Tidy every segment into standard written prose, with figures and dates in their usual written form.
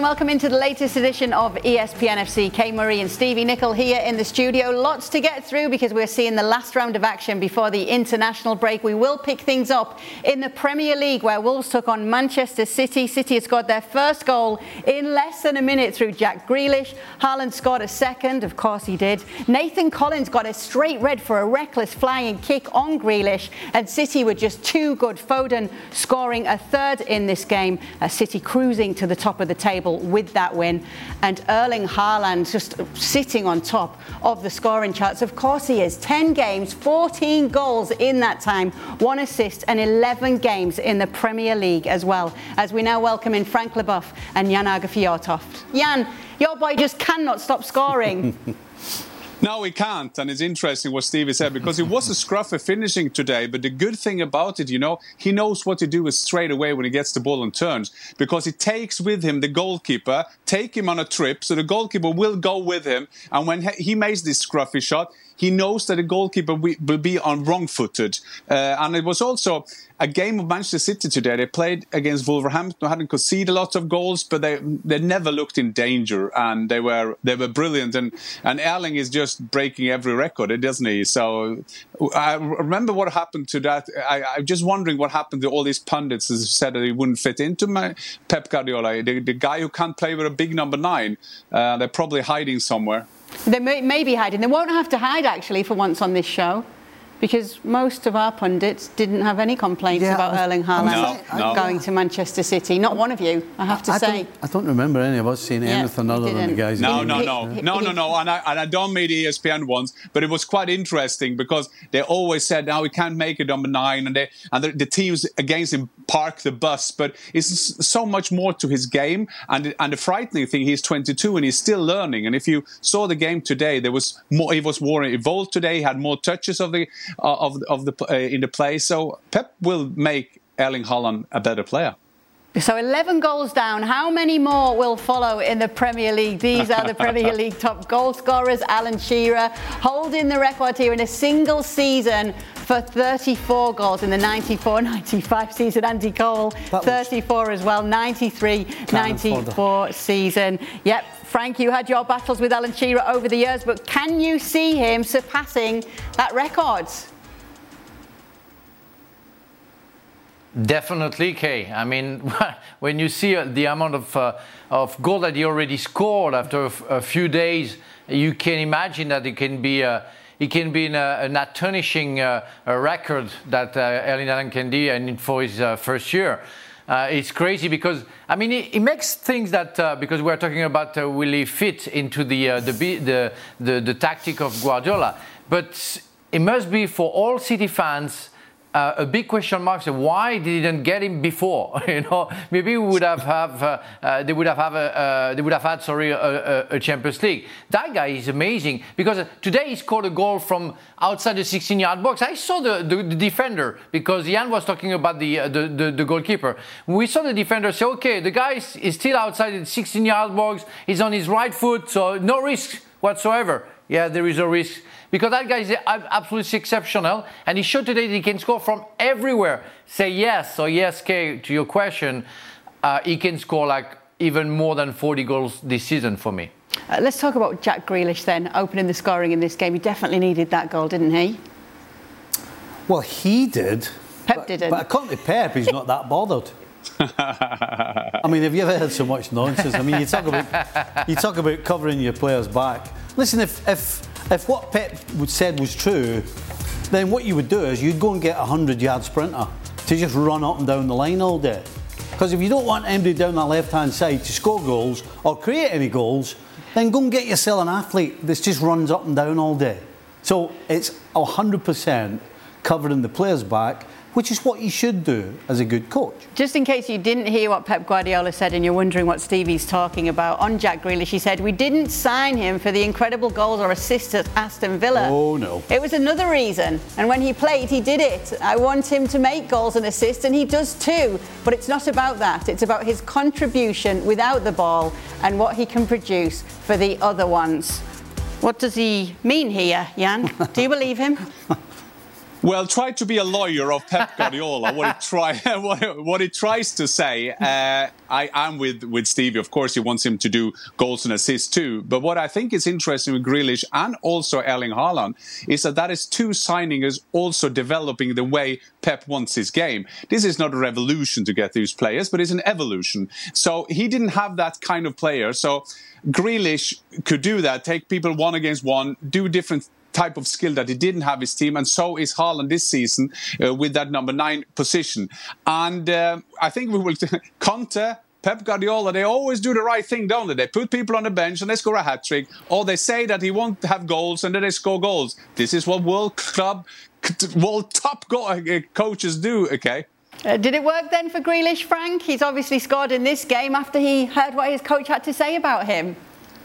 welcome into the latest edition of ESPN FC. Kay Murray and Stevie Nicol here in the studio. Lots to get through because we're seeing the last round of action before the international break. We will pick things up in the Premier League where Wolves took on Manchester City. City had scored their first goal in less than a minute through Jack Grealish. Haaland scored a second, of course he did. Nathan Collins got a straight red for a reckless flying kick on Grealish, and City were just too good. Foden scoring a third in this game. City cruising to the top of the table with that win, and Erling Haaland just sitting on top of the scoring charts. Of course he is. 10 games, 14 goals in that time, 1 assist and 11 games in the Premier League as well. As we now welcome in Frank Leboeuf and Jan Åge Fjørtoft. Jan, your boy just cannot stop scoring. No, he can't, and it's interesting what Stevie said, because it was a scruffy finishing today, but the good thing about it, he knows what to do straight away when he gets the ball and turns, because he takes with him the goalkeeper, take him on a trip, so the goalkeeper will go with him, and when he makes this scruffy shot, he knows that the goalkeeper will be on wrong-footed. And it was also a game of Manchester City today. They played against Wolverhampton, hadn't conceded lots of goals, but they never looked in danger, and they were brilliant. And Erling is just breaking every record, doesn't he? So I remember what happened to that. I'm just wondering what happened to all these pundits who said that he wouldn't fit into Pep Guardiola, the guy who can't play with a big number 9. They're probably hiding somewhere. They may be hiding. They won't have to hide, actually, for once on this show, because most of our pundits didn't have any complaints about Erling Haaland going to Manchester City. Not one of you, I have to say. I don't remember any of us saying anything other than the guys. No. And I don't mean the ESPN ones, but it was quite interesting because they always said, "Now we can't make it number 9," and the teams against him park the bus. But it's so much more to his game, and the frightening thing, he's 22 and he's still learning. And if you saw the game today, there was more. He was more evolved today. He had more touches in the play, so Pep will make Erling Haaland a better player. So 11 goals down. How many more will follow in the Premier League? These are the Premier League top goal scorers. Alan Shearer holding the record here in a single season for 34 goals in the 94-95 season. Andy Cole, 34 as well, 93-94 season. Yep. Frank, you had your battles with Alan Shearer over the years, but can you see him surpassing that record? Definitely, Kay. I mean, when you see the amount of goal that he already scored after a few days, you can imagine that it can be in an astonishing record that Erling Haaland can do, and for his first year. It's crazy because, I mean, it makes things that, because we're talking about will he fit into the tactic of Guardiola, but it must be for all City fans a big question mark. So why they didn't get him before? Maybe we would have they would have had a Champions League. That guy is amazing because today he scored a goal from outside the 16-yard box. I saw the defender, because Jan was talking about the goalkeeper. We saw the defender say, okay, the guy is still outside the 16-yard box. He's on his right foot, so no risk whatsoever. Yeah, there is a risk. Because that guy is absolutely exceptional, and he showed today that he can score from everywhere. Say yes, or yes, Kay, to your question, he can score like even more than 40 goals this season for me. Let's talk about Jack Grealish then, opening the scoring in this game. He definitely needed that goal, didn't he? Well, he did. Pep didn't. But according to Pep, he's not that bothered. I mean, have you ever heard so much nonsense? I mean, you talk about covering your players' back. Listen, if what Pep said was true, then what you would do is you'd go and get a 100-yard sprinter to just run up and down the line all day. Because if you don't want anybody down that left-hand side to score goals or create any goals, then go and get yourself an athlete that just runs up and down all day. So it's 100% covering the players' back, which is what you should do as a good coach. Just in case you didn't hear what Pep Guardiola said and you're wondering what Stevie's talking about, on Jack Grealish, he said, we didn't sign him for the incredible goals or assists at Aston Villa. Oh, no. It was another reason. And when he played, he did it. I want him to make goals and assists, and he does too. But it's not about that. It's about his contribution without the ball and what he can produce for the other ones. What does he mean here, Jan? Do you believe him? Well, try to be a lawyer of Pep Guardiola. What he tries to say, I'm with Stevie. Of course, he wants him to do goals and assists too. But what I think is interesting with Grealish and also Erling Haaland is that is two signings also developing the way Pep wants his game. This is not a revolution to get these players, but it's an evolution. So he didn't have that kind of player. So Grealish could do that, take people one against one, do different type of skill that he didn't have his team, and so is Haaland this season with that number 9 position. And I think we will Conte, Pep Guardiola, they always do the right thing, don't they? They put people on the bench and they score a hat-trick, or they say that he won't have goals and then they score goals. This is what world top coaches do, okay? Did it work then for Grealish, Frank? He's obviously scored in this game after he heard what his coach had to say about him.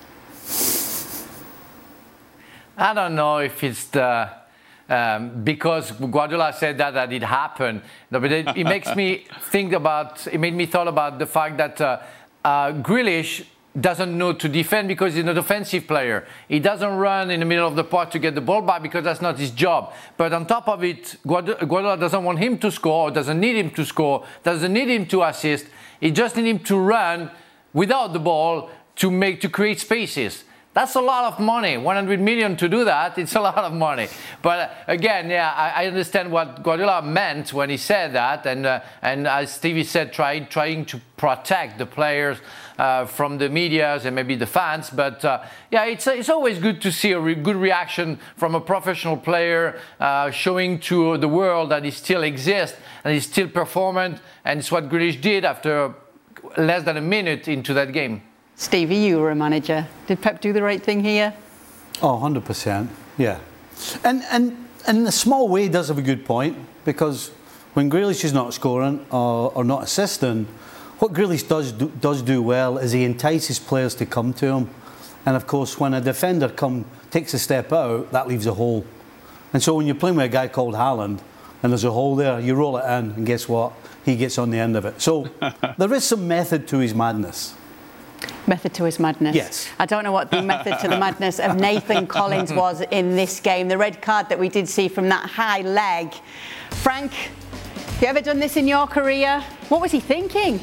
I don't know if it's because Guardiola said that it happened. No, but it makes me think about. It made me thought about the fact that Grealish doesn't know to defend because he's an offensive player. He doesn't run in the middle of the park to get the ball back because that's not his job. But on top of it, Guardiola doesn't want him to score, or doesn't need him to score, doesn't need him to assist. He just needs him to run without the ball to create spaces. That's a lot of money. 100 million to do that, it's a lot of money. But again, yeah, I understand what Guardiola meant when he said that, and as Stevie said, trying to protect the players from the media and maybe the fans. But yeah, it's always good to see a good reaction from a professional player, showing to the world that he still exists and he's still performant. And it's what Grealish did after less than a minute into that game. Stevie, you were a manager. Did Pep do the right thing here? Oh, 100%, yeah. And in a small way, he does have a good point, because when Grealish is not scoring or not assisting, what Grealish does do well is he entices players to come to him. And of course, when a defender takes a step out, that leaves a hole. And so when you're playing with a guy called Haaland, and there's a hole there, you roll it in, and guess what? He gets on the end of it. So there is some method to his madness. Method to his madness. Yes. I don't know what the method to the madness of Nathan Collins was in this game. The red card that we did see from that high leg. Frank, have you ever done this in your career? What was he thinking?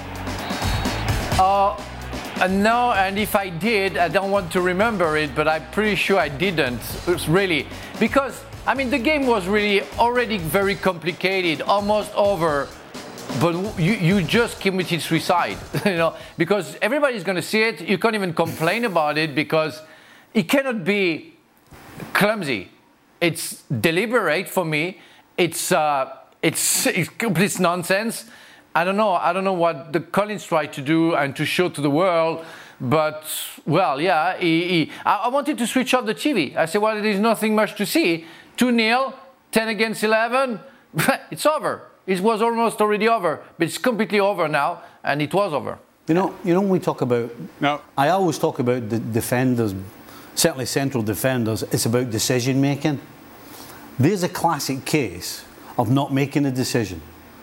No, and if I did, I don't want to remember it, but I'm pretty sure I didn't. It's really, because, I mean, the game was really already very complicated, almost over. But you just committed suicide, you know, because everybody's going to see it. You can't even complain about it because it cannot be clumsy. It's deliberate for me. It's complete nonsense. I don't know what the Collins tried to do and to show to the world. But well, yeah, I wanted to switch off the TV. I said, well, there's nothing much to see. 2-0, 10 against 11. It's over. It was almost already over, but it's completely over now, and it was over. You know when we talk about... No. I always talk about the defenders, certainly central defenders, it's about decision making. There's a classic case of not making a decision.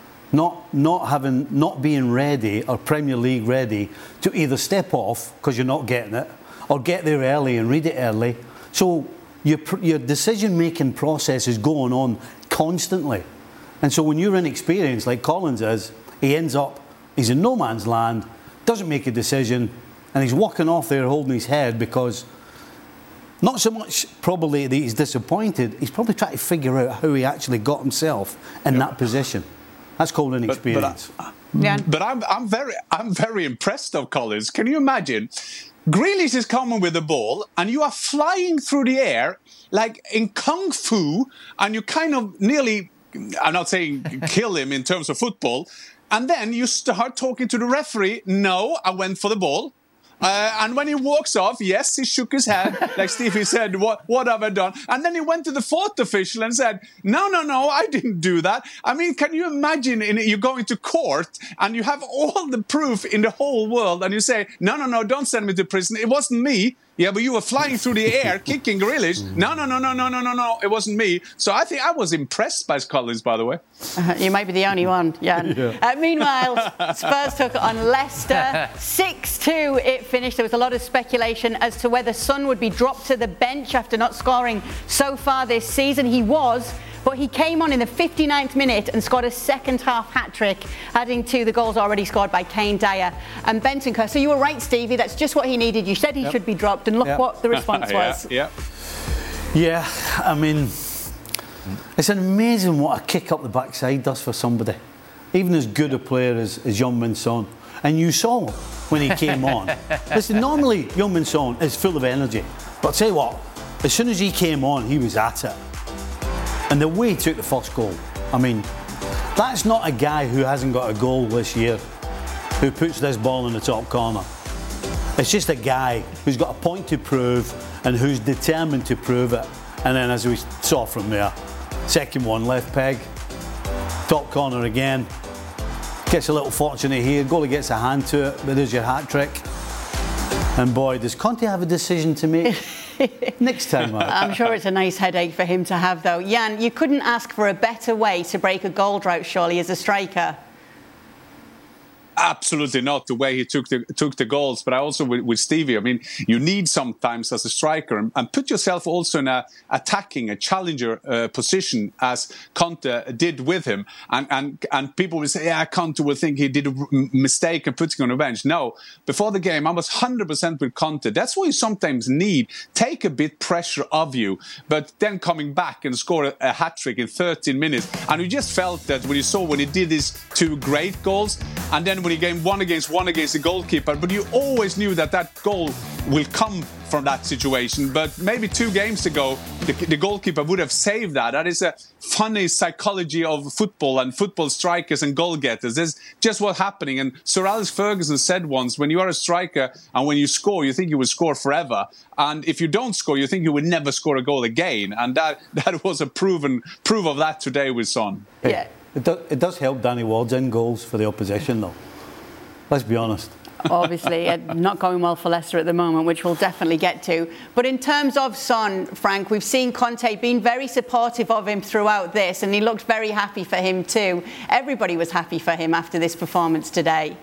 Not being ready, or Premier League ready, to either step off, because you're not getting it, or get there early and read it early. So your decision making process is going on constantly. And so when you're inexperienced, like Collins is, he's in no man's land, doesn't make a decision, and he's walking off there holding his head because not so much probably that he's disappointed, he's probably trying to figure out how he actually got himself in that position. That's called inexperience. But I'm very impressed of Collins. Can you imagine? Grealish is coming with the ball, and you are flying through the air like in Kung Fu, and you kind of nearly... I'm not saying kill him in terms of football. And then you start talking to the referee. No, I went for the ball. And when he walks off, yes, he shook his head. Like Stevie said, what have I done? And then he went to the fourth official and said, no, I didn't do that. I mean, can you imagine you going to court and you have all the proof in the whole world and you say, no, don't send me to prison. It wasn't me. Yeah, but you were flying through the air, kicking Grealish. No, it wasn't me. So I think I was impressed by Collins, by the way. You might be the only one, Jan. Yeah. Meanwhile, Spurs took on Leicester. 6-2 it finished. There was a lot of speculation as to whether Son would be dropped to the bench after not scoring so far this season. He was, but he came on in the 59th minute and scored a second-half hat-trick, adding to the goals already scored by Kane, Dyer and Bentancur. So you were right, Stevie, that's just what he needed. You said he should be dropped, and look what the response was. Yeah, I mean, it's amazing what a kick up the backside does for somebody, even as good a player as Heung-min Son. And you saw when he came on. Listen, normally Heung-min Son is full of energy, but I'll tell you what, as soon as he came on, he was at it. And the way he took the first goal, I mean, that's not a guy who hasn't got a goal this year, who puts this ball in the top corner. It's just a guy who's got a point to prove and who's determined to prove it. And then, as we saw from there, second one, left peg, top corner again. Gets a little fortunate here, goalie gets a hand to it, but there's your hat-trick. And boy, does Conte have a decision to make next time out. I'm sure it's a nice headache for him to have, though. Jan, you couldn't ask for a better way to break a goal drought, surely, as a striker. Absolutely not, the way he took the goals. But I also with Stevie, I mean, you need sometimes as a striker and put yourself also in a attacking, a challenger position, as Conte did with him. And people will say, yeah, Conte will think he did a mistake and putting on a bench. No, before the game, I was 100% with Conte. That's what you sometimes need. Take a bit pressure of you, but then coming back and score a hat-trick in 13 minutes. And you just felt that when he did his two great goals, and then when he game one against the goalkeeper, but you always knew that goal will come from that situation. But maybe 2 games ago, the goalkeeper would have saved that. That is a funny psychology of football and football strikers and goal getters. That's just what's happening. And Sir Alex Ferguson said once, when you are a striker and when you score, you think you will score forever. And if you don't score, you think you will never score a goal again. And that was a proof of that today with Son. Yeah. It does help Danny Ward's in goals for the opposition, though. Let's be honest. Obviously, not going well for Leicester at the moment, which we'll definitely get to. But in terms of Son, Frank, we've seen Conte being very supportive of him throughout this, and he looked very happy for him too. Everybody was happy for him after this performance today.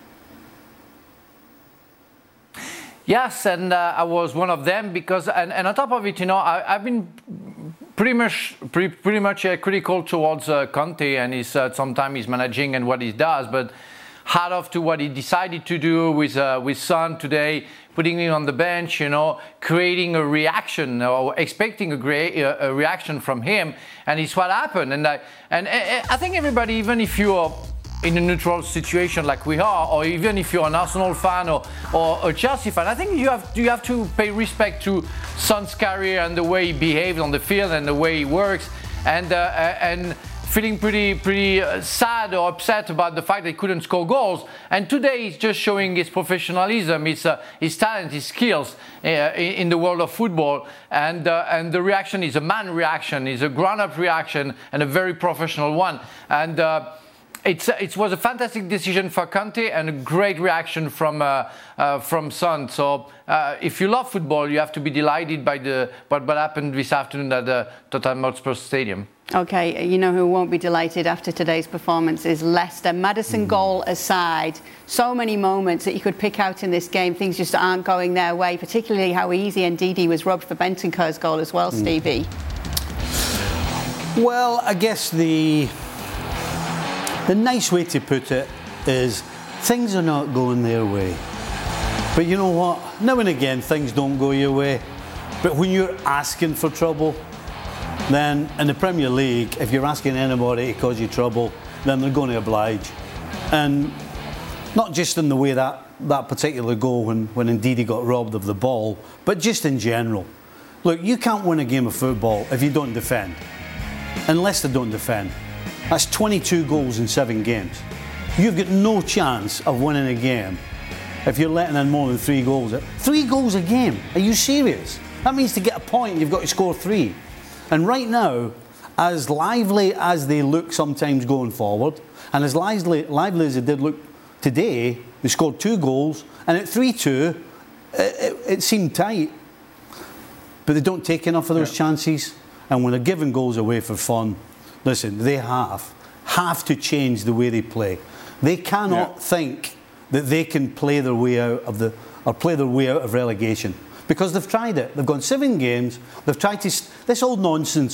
Yes, and I was one of them because, and on top of it, I've been pretty much critical towards Conte and sometimes his managing and what he does, but hat off to what he decided to do with Son today, putting him on the bench, creating a reaction or expecting a reaction from him, and it's what happened. And I think everybody, even if you are in a neutral situation like we are, or even if you're an Arsenal fan or a Chelsea fan, I think you have to pay respect to Son's career and the way he behaves on the field and the way he works, and feeling pretty sad or upset about the fact that he couldn't score goals. And today he's just showing his professionalism, his talent, his skills in the world of football. And the reaction is a man reaction, is a grown-up reaction, and a very professional one. And it was a fantastic decision for Conte and a great reaction from Son. So if you love football, you have to be delighted by what happened this afternoon at the Tottenham Hotspur Stadium. Okay, you know who won't be delighted after today's performance is Leicester. Maddison goal aside, so many moments that you could pick out in this game, things just aren't going their way, particularly how easy Ndidi was robbed for Bentancur's goal as well, Stevie. Well, I guess the nice way to put it is things are not going their way. But you know what? Now and again, things don't go your way. But when you're asking for trouble, then in the Premier League, if you're asking anybody to cause you trouble, then they're going to oblige. And not just in the way that particular goal when Ndidi got robbed of the ball, but just in general. Look, you can't win a game of football if you don't defend. Unless they don't defend. That's 22 goals in 7 games. You've got no chance of winning a game if you're letting in more than 3 goals. 3 goals a game? Are you serious? That means to get a point, you've got to score 3. And right now, as lively as they look sometimes going forward, and as lively as they did look today, they scored 2 goals, and at 3-2, it seemed tight. But they don't take enough of those chances, and when they're giving goals away for fun, listen, they have to change the way they play. They cannot think that they can play their way out of relegation. Because they've tried it. They've gone 7 games. They've tried this old nonsense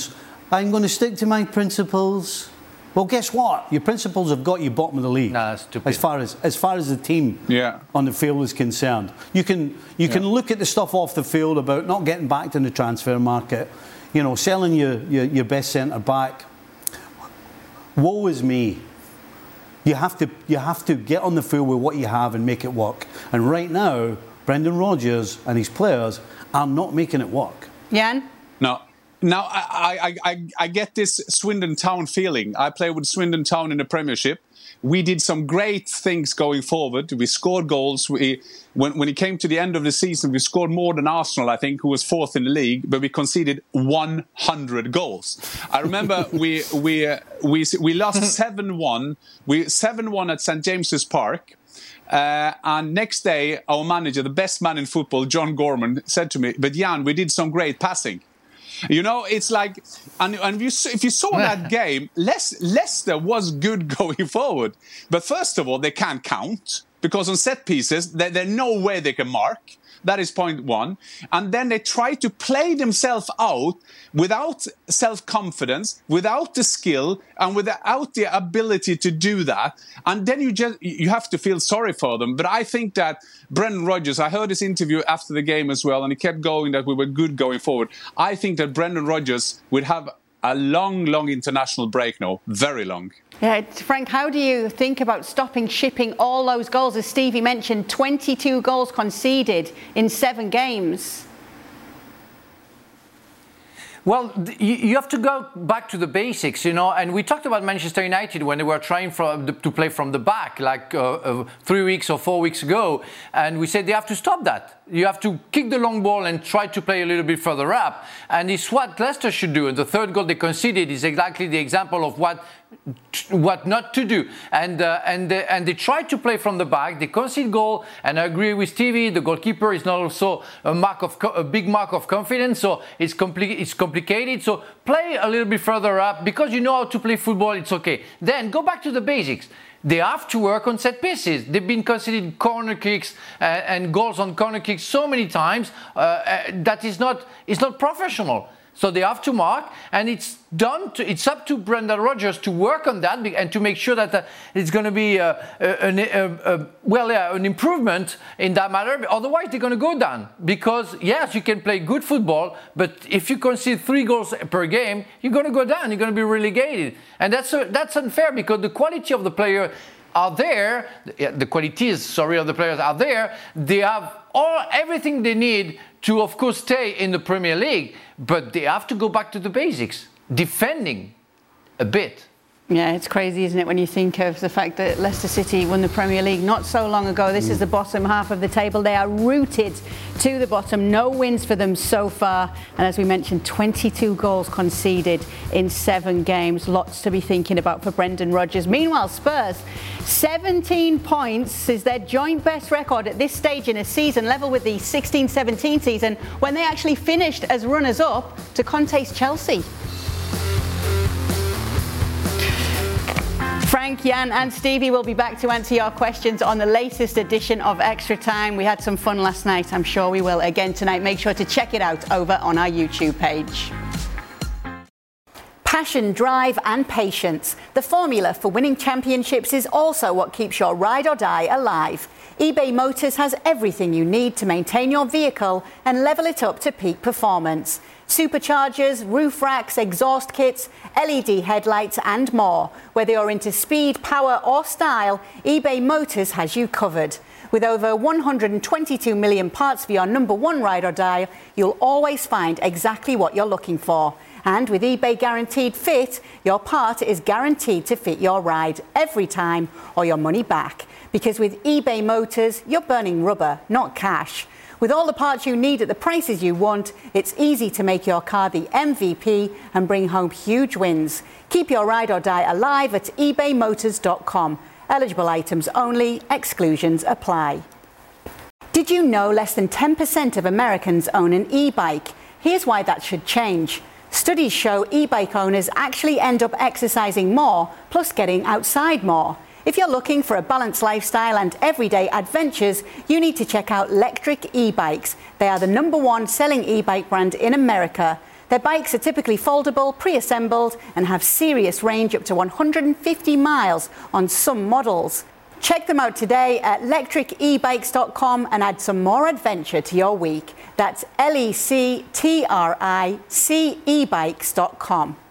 I'm going to stick to my principles. Well, guess what? Your principles have got you bottom of the league. No, that's stupid. As far as the team on the field is concerned, you can look at the stuff off the field about not getting back in the transfer market, selling your best centre back. Woe is me. You have to get on the field with what you have and make it work. And right now, Brendan Rodgers and his players are not making it work. Jan? No. Now, I get this Swindon Town feeling. I play with Swindon Town in the Premiership. We did some great things going forward. We scored goals. When it came to the end of the season, we scored more than Arsenal, I think, who was fourth in the league, but we conceded 100 goals. I remember we lost 7-1. 7-1 at St James's Park. And next day, our manager, the best man in football, John Gorman, said to me, "But Jan, we did some great passing." It's like, and if you saw that game, Leicester was good going forward. But first of all, they can't count, because on set pieces, there's no way they can mark. That is point one. And then they try to play themselves out without self-confidence, without the skill, and without the ability to do that. And then you have to feel sorry for them. But I think that Brendan Rodgers, I heard his interview after the game as well, and he kept going that we were good going forward. I think that Brendan Rodgers would have a long, long international break now. Very long. Yeah, Frank, how do you think about stopping shipping all those goals? As Stevie mentioned, 22 goals conceded in 7 games. Well, you have to go back to the basics, and we talked about Manchester United when they were trying to play from the back, like 3 weeks or 4 weeks ago, and we said they have to stop that. You have to kick the long ball and try to play a little bit further up, and it's what Leicester should do. And the third goal they conceded is exactly the example of what not to do, and they tried to play from the back. They concede goal, and I agree with Stevie. The goalkeeper is not also a big mark of confidence, so it's complicated. So play a little bit further up, because you know how to play football. It's okay. Then go back to the basics. They have to work on set pieces. They've been conceding corner kicks and goals on corner kicks so many times that it's not professional. So they have to mark, and it's up to Brendan Rodgers to work on that and to make sure that it's going to be an improvement in that matter. Otherwise, they're going to go down, because yes, you can play good football, but if you concede 3 goals per game, you're going to go down. You're going to be relegated, and that's unfair, because the quality of the player are there. The qualities, of the players are there. They have everything they need to, of course, stay in the Premier League, but they have to go back to the basics, defending a bit. Yeah, it's crazy, isn't it, when you think of the fact that Leicester City won the Premier League not so long ago. This is the bottom half of the table. They are rooted to the bottom. No wins for them so far. And as we mentioned, 22 goals conceded in 7 games. Lots to be thinking about for Brendan Rodgers. Meanwhile, Spurs, 17 points is their joint best record at this stage in a season, level with the 16-17 season, when they actually finished as runners-up to Conte's Chelsea. Frank, Jan and Stevie will be back to answer your questions on the latest edition of Extra Time. We had some fun last night. I'm sure we will again tonight. Make sure to check it out over on our YouTube page. Passion, drive and patience. The formula for winning championships is also what keeps your ride or die alive. eBay Motors has everything you need to maintain your vehicle and level it up to peak performance. Superchargers, roof racks, exhaust kits, LED headlights and more. Whether you're into speed, power or style, eBay Motors has you covered. With over 122 million parts for your number one ride or die, you'll always find exactly what you're looking for. And with eBay Guaranteed Fit, your part is guaranteed to fit your ride every time or your money back. Because with eBay Motors, you're burning rubber, not cash. With all the parts you need at the prices you want, it's easy to make your car the MVP and bring home huge wins. Keep your ride or die alive at ebaymotors.com. Eligible items only, exclusions apply. Did you know less than 10% of Americans own an e-bike? Here's why that should change. Studies show e-bike owners actually end up exercising more, plus getting outside more. If you're looking for a balanced lifestyle and everyday adventures, you need to check out Lectric e-bikes. They are the #1 selling e-bike brand in America. Their bikes are typically foldable, pre-assembled, and have serious range up to 150 miles on some models. Check them out today at lectricebikes.com and add some more adventure to your week. That's lectricebikes.com.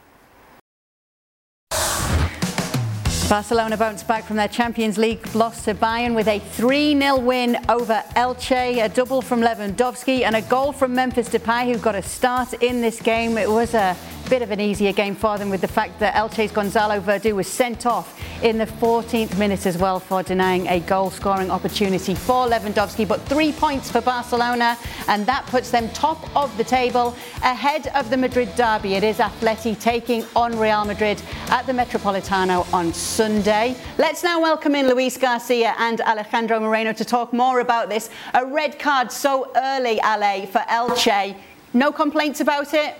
Barcelona bounced back from their Champions League loss to Bayern with a 3-0 win over Elche, a double from Lewandowski and a goal from Memphis Depay, who got a start in this game. It was a bit of an easier game for them, with the fact that Elche's Gonzalo Verdú was sent off in the 14th minute as well for denying a goal-scoring opportunity for Lewandowski. But 3 points for Barcelona, and that puts them top of the table ahead of the Madrid derby. It is Atleti taking on Real Madrid at the Metropolitano on Sunday. Let's now welcome in Luis Garcia and Alejandro Moreno to talk more about this. A red card so early, Ale, for Elche. No complaints about it?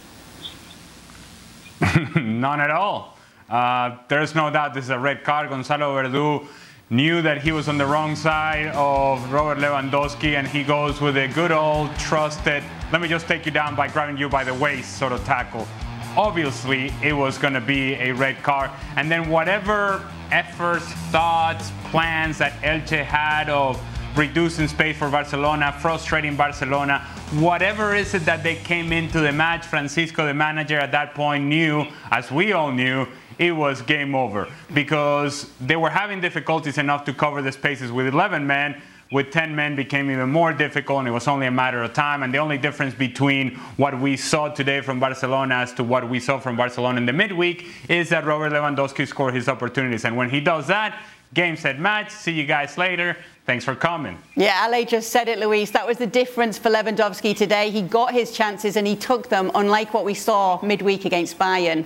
None at all. There's no doubt this is a red card. Gonzalo Verdú knew that he was on the wrong side of Robert Lewandowski, and he goes with a good old trusted, let me just take you down by grabbing you by the waist sort of tackle. Obviously, it was going to be a red card. And then whatever efforts, thoughts, plans that Elche had of reducing space for Barcelona, frustrating Barcelona, whatever is it that they came into the match, Francisco, the manager at that point, knew, as we all knew, it was game over, because they were having difficulties enough to cover the spaces with 11 men. With 10 men became even more difficult, and it was only a matter of time. And the only difference between what we saw today from Barcelona as to what we saw from Barcelona in the midweek is that Robert Lewandowski scored his opportunities. And when he does that, game, set, match. See you guys later. Thanks for coming. Yeah, Ale just said it, Luis. That was the difference for Lewandowski today. He got his chances and he took them, unlike what we saw midweek against Bayern.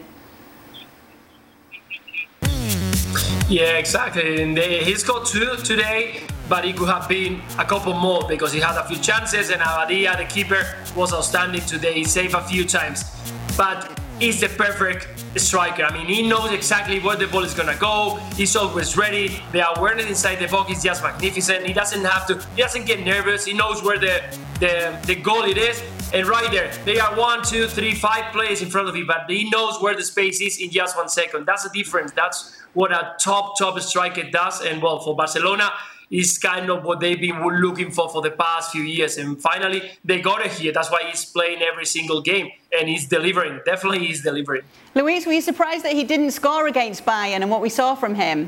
Yeah, exactly. And he scored 2 today, but it could have been a couple more because he had a few chances, and Abadia, the keeper, was outstanding today. He saved a few times. But he's the perfect striker. I mean, he knows exactly where the ball is going to go. He's always ready. The awareness inside the box is just magnificent. He doesn't get nervous. He knows where the goal it is. And right there, they are 1, 2, 3, 5 players in front of him, but he knows where the space is in just 1 second. That's the difference. That's what a top striker does. And well, for Barcelona, is kind of what they've been looking for the past few years. And finally, they got it here. That's why he's playing every single game. And he's delivering. Definitely he's delivering. Luis, were you surprised that he didn't score against Bayern and what we saw from him?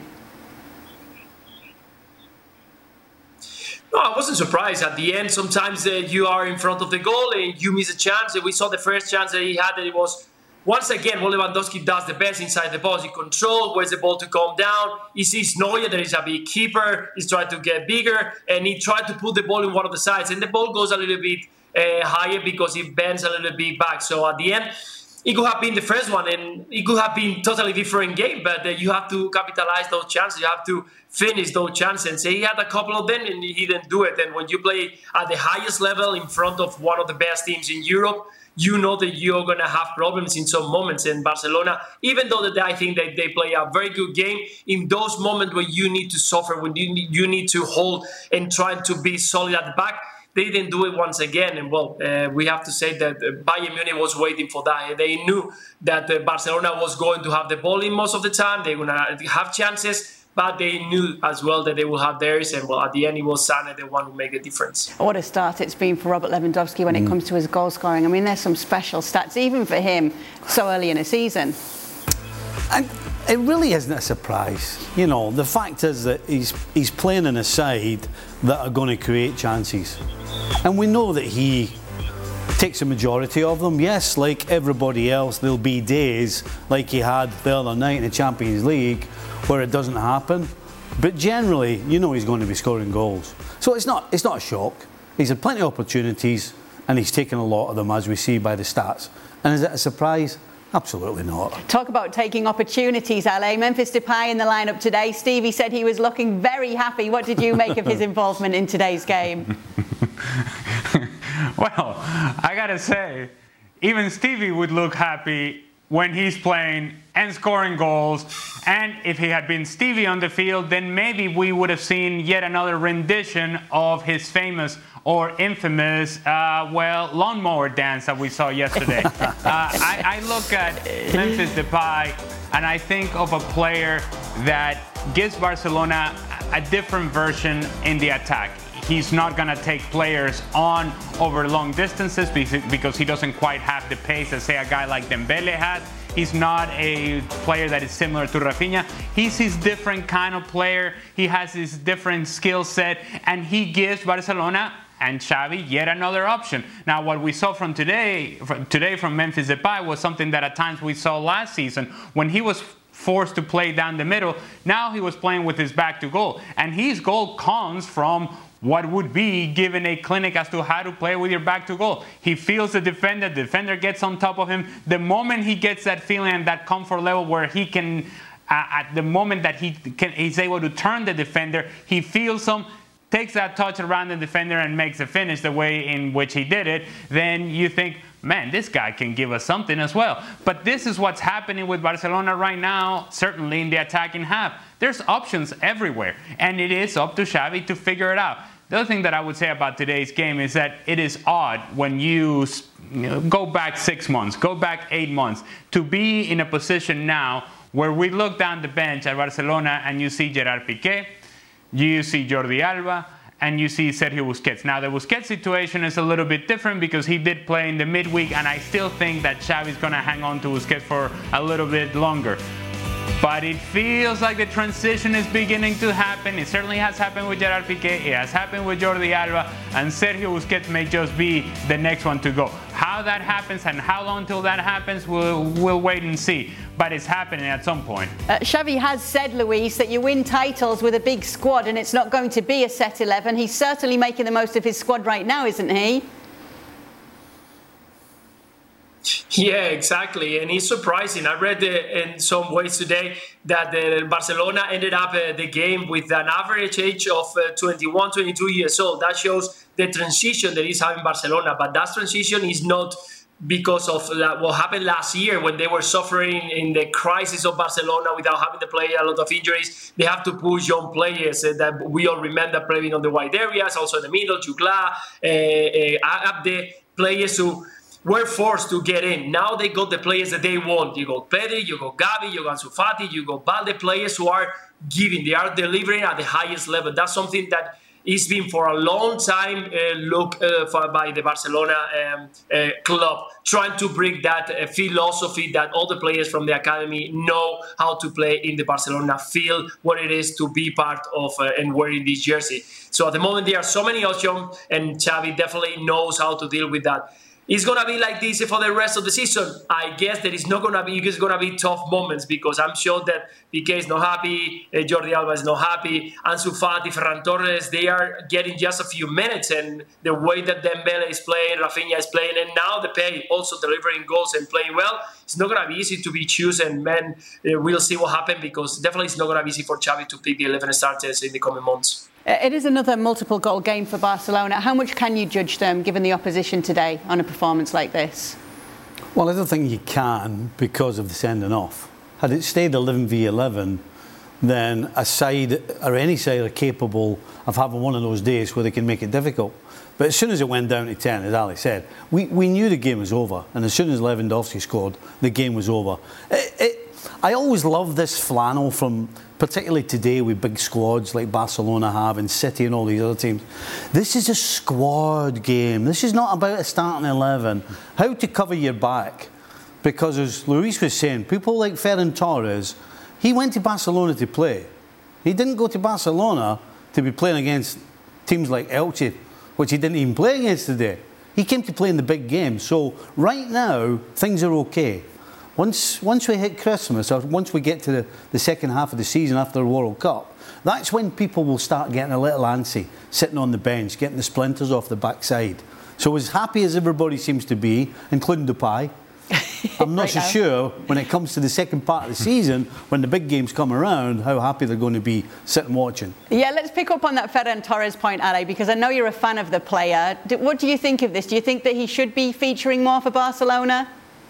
No, I wasn't surprised. At the end, sometimes you are in front of the goal and you miss a chance. We saw the first chance that he had, that it was, once again, what Lewandowski does the best inside the box. He controls, where's the ball to come down. He sees Neuer, that is a big keeper. He's trying to get bigger, and he tried to put the ball in one of the sides. And the ball goes a little bit higher because it bends a little bit back. So at the end, it could have been the first one, and it could have been totally different game, but you have to capitalize those chances. You have to finish those chances. And say he had a couple of them, and he didn't do it. And when you play at the highest level in front of one of the best teams in Europe, you know that you're going to have problems in some moments. And Barcelona, even though I think that they play a very good game, in those moments where you need to suffer, when you need to hold and try to be solid at the back, they didn't do it once again. And well, we have to say that Bayern Munich was waiting for that. They knew that Barcelona was going to have the ball in most of the time. They were going to have chances, but they knew as well that they will have theirs. And well, at the end, it was Sané, the one who made a difference. What a start it's been for Robert Lewandowski when it comes to his goal scoring. I mean, there's some special stats, even for him, so early in a season. And it really isn't a surprise. You know, the fact is that he's playing in a side that are going to create chances. And we know that he takes a majority of them. Yes, like everybody else, there'll be days like he had the other night in the Champions League where it doesn't happen. But generally, you know he's going to be scoring goals. So it's not a shock. He's had plenty of opportunities and he's taken a lot of them, as we see by the stats. And is it a surprise? Absolutely not. Talk about taking opportunities, Ale. Memphis Depay in the lineup today. Stevie said he was looking very happy. What did you make of his involvement in today's game? Well, I gotta say, even Stevie would look happy when he's playing and scoring goals. And if he had been Stevie on the field, then maybe we would have seen yet another rendition of his famous or infamous, lawnmower dance that we saw yesterday. I look at Memphis Depay and I think of a player that gives Barcelona a different version in the attack. He's not going to take players on over long distances because he doesn't quite have the pace that, say, a guy like Dembele has. He's not a player that is similar to Rafinha. He's his different kind of player. He has his different skill set, and he gives Barcelona and Xavi yet another option. Now, what we saw from today from Memphis Depay was something that at times we saw last season when he was forced to play down the middle. Now he was playing with his back to goal, and his goal comes from what would be given a clinic as to how to play with your back to goal. He feels the defender gets on top of him. The moment he gets that feeling and that comfort level where he can, at the moment that he's able to turn the defender, he feels him, takes that touch around the defender and makes a finish the way in which he did it, then you think, man, this guy can give us something as well. But this is what's happening with Barcelona right now, certainly in the attacking half. There's options everywhere, and it is up to Xavi to figure it out. The other thing that I would say about today's game is that it is odd when you go back 6 months, go back 8 months, to be in a position now where we look down the bench at Barcelona and you see Gerard Piqué, you see Jordi Alba, and you see Sergio Busquets. Now, the Busquets situation is a little bit different because he did play in the midweek, and I still think that Xavi is going to hang on to Busquets for a little bit longer. But it feels like the transition is beginning to happen. It certainly has happened with Gerard Piqué. It has happened with Jordi Alba. And Sergio Busquets may just be the next one to go. How that happens and how long till that happens, we'll wait and see. But it's happening at some point. Xavi has said, Luis, that you win titles with a big squad and it's not going to be a set 11. He's certainly making the most of his squad right now, isn't he? Yeah, exactly. And it's surprising. I read in some ways today that Barcelona ended up the game with an average age of 21, 22 years old. That shows the transition that is having Barcelona. But that transition is not because of what happened last year when they were suffering in the crisis of Barcelona without having to play a lot of injuries. They have to push young players that we all remember playing on the wide areas, also in the middle, Jugla, Abde, players who were forced to get in. Now they got the players that they want. You got Pedri, you got Gavi, you got Ansu Fati, you got Balde, players who are giving, they are delivering at the highest level. That's something that has been for a long time by the Barcelona club, trying to bring that philosophy that all the players from the academy know how to play in the Barcelona field, what it is to be part of and wearing this jersey. So at the moment there are so many options, and Xavi definitely knows how to deal with that. It's going to be like this for the rest of the season. I guess that it's going to be tough moments because I'm sure that Piqué is not happy, Jordi Alba is not happy, Ansu Fati, Ferran Torres, they are getting just a few minutes, and the way that Dembele is playing, Rafinha is playing, and now Depay also delivering goals and playing well, it's not going to be easy to be chosen, man. We'll see what happens because definitely it's not going to be easy for Xavi to pick the 11 starters in the coming months. It is another multiple goal game for Barcelona. How much can you judge them given the opposition today on a performance like this? Well, I don't think you can because of the sending off. Had it stayed 11v11, then a side or any side are capable of having one of those days where they can make it difficult. But as soon as it went down to 10, as Ali said, we knew the game was over. And as soon as Lewandowski scored, the game was over. I always love this flannel from, particularly today with big squads like Barcelona have and City and all these other teams. This is a squad game. This is not about a starting 11. How to cover your back. Because as Luis was saying, people like Ferran Torres, he went to Barcelona to play. He didn't go to Barcelona to be playing against teams like Elche, which he didn't even play against today. He came to play in the big game. So right now, things are okay. Once we hit Christmas, or once we get to the second half of the season after the World Cup, that's when people will start getting a little antsy, sitting on the bench, getting the splinters off the backside. So as happy as everybody seems to be, including Depay, I'm not so sure when it comes to the second part of the season, when the big games come around, how happy they're going to be sitting watching. Yeah, let's pick up on that Ferran Torres point, Ale, because I know you're a fan of the player. What do you think of this? Do you think that he should be featuring more for Barcelona?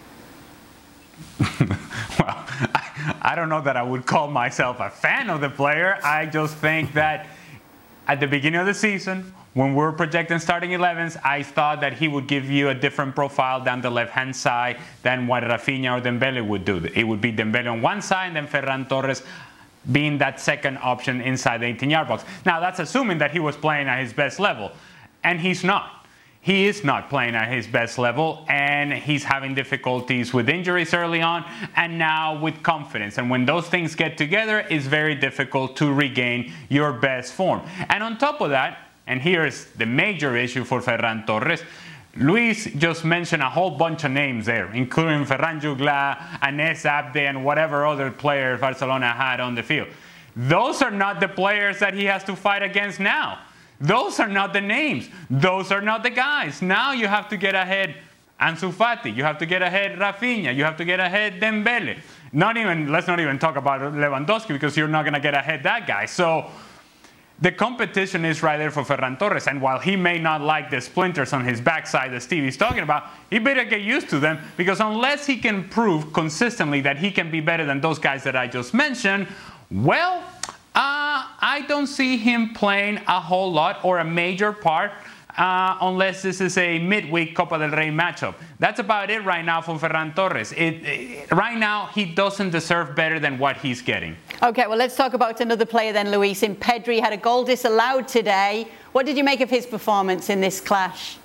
Well, I don't know that I would call myself a fan of the player. I just think that at the beginning of the season, when we were projecting starting 11s, I thought that he would give you a different profile down the left-hand side than what Rafinha or Dembele would do. It would be Dembele on one side and then Ferran Torres being that second option inside the 18-yard box. Now, that's assuming that he was playing at his best level, and he's not. He is not playing at his best level, and he's having difficulties with injuries early on and now with confidence. And when those things get together, it's very difficult to regain your best form. And on top of that, and here's the major issue for Ferran Torres, Luis just mentioned a whole bunch of names there, including Ferran Jugla, Anes Abde, and whatever other players Barcelona had on the field. Those are not the players that he has to fight against now. Those are not the names. Those are not the guys. Now you have to get ahead Ansu Fati. You have to get ahead Rafinha. You have to get ahead Dembele. Let's not even talk about Lewandowski, because you're not going to get ahead that guy. So the competition is right there for Ferran Torres. And while he may not like the splinters on his backside that Stevie's talking about, he better get used to them, because unless he can prove consistently that he can be better than those guys that I just mentioned, well, I don't see him playing a whole lot or a major part unless this is a midweek Copa del Rey matchup. That's about it right now for Ferran Torres. Right now, he doesn't deserve better than what he's getting. Okay, well, let's talk about another player then, Luis. In Pedri, had a goal disallowed today. What did you make of his performance in this clash?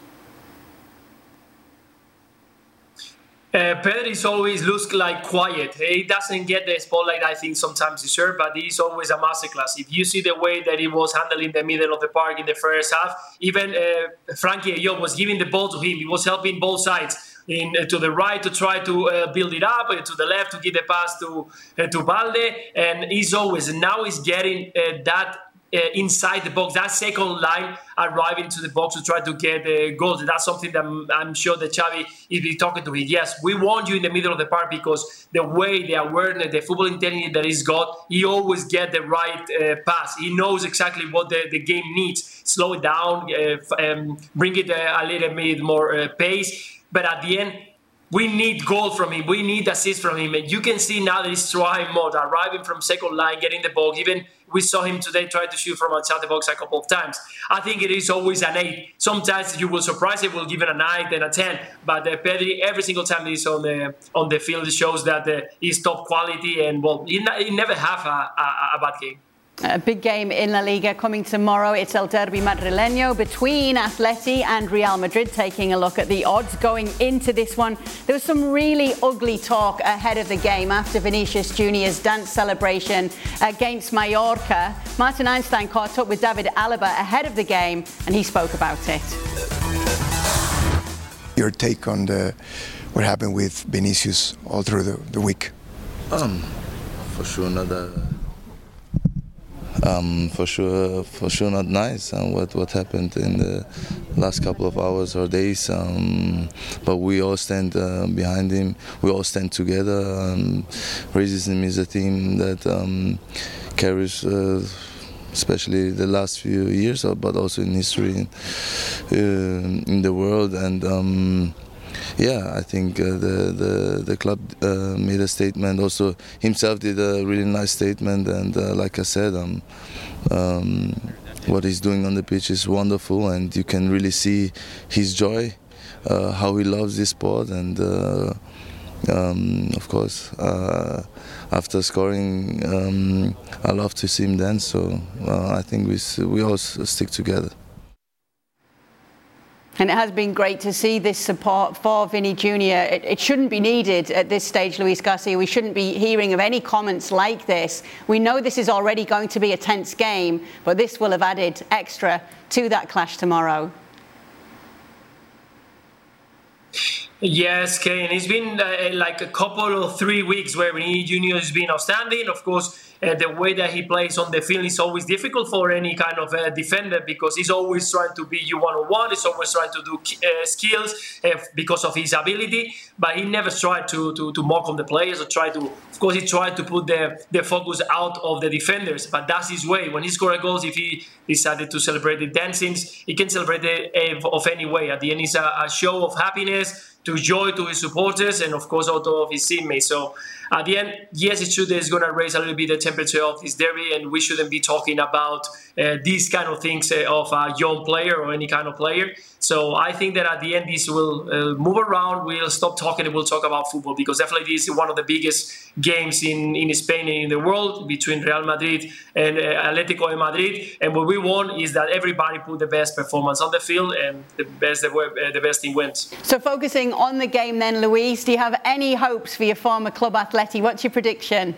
Pedri always looks like quiet. He doesn't get the spotlight I think sometimes deserves, but he's always a masterclass. If you see the way that he was handling the middle of the park in the first half, even Frankie de Jong was giving the ball to him. He was helping both sides. To the right to try to build it up, to the left to give the pass to Balde, and he's getting that inside the box, that second line arriving to the box to try to get goals. That's something that I'm sure that Xavi is be talking to me. Yes, we want you in the middle of the park, because the way, the awareness, the football intelligence that he's got, he always get the right pass. He knows exactly what the game needs. Slow it down, bring it a little bit more pace. But at the end, we need goal from him. We need assist from him. And you can see now that he's trying more, arriving from second line, getting the ball. Even we saw him today try to shoot from outside the box a couple of times. I think it is always an 8. Sometimes you will surprise it, will give it a 9, then a 10. But Pedri, every single time he's on the field, shows that he's top quality. And, well, he never have a bad game. A big game in La Liga coming tomorrow. It's El Derbi Madrileño between Atleti and Real Madrid. Taking a look at the odds going into this one. There was some really ugly talk ahead of the game after Vinicius Junior's dance celebration against Mallorca. Martin Einstein caught up with David Alaba ahead of the game, and he spoke about it. Your take on what happened with Vinicius all through the week? For sure not for sure not nice, and what happened in the last couple of hours or days, but we all stand behind him. We all stand together. Racism is a theme that carries especially the last few years, but also in history in the world. And yeah, I think the club made a statement. Also, himself did a really nice statement, and like I said, what he's doing on the pitch is wonderful, and you can really see his joy, how he loves this sport, and of course, after scoring, I love to see him dance. So I think we all stick together. And it has been great to see this support for Vinny Jr. It shouldn't be needed at this stage, Luis Garcia. We shouldn't be hearing of any comments like this. We know this is already going to be a tense game, but this will have added extra to that clash tomorrow. Yes, Kane. It's been like a couple of 3 weeks where Vinny Jr. has been outstanding. Of course, the way that he plays on the field is always difficult for any kind of defender, because he's always trying to be you one-on-one. He's always trying to do skills because of his ability, but he never tried to mock on the players or try to. Of course, he tried to put the focus out of the defenders, but that's his way. When he scored goals, if he decided to celebrate the dancings, he can celebrate it of any way. At the end, it's a show of happiness to joy to his supporters and, of course, also of his teammates. So at the end, yes, it's true that it's going to raise a little bit the temperature of this derby, and we shouldn't be talking about these kind of things of a young player or any kind of player. So I think that at the end, this will move around. We'll stop talking and we'll talk about football, because definitely this is one of the biggest games in Spain and in the world between Real Madrid and Atletico de Madrid. And what we want is that everybody put the best performance on the field and the best team wins. So focusing on the game then, Luis, do you have any hopes for your former club Atleti? What's your prediction?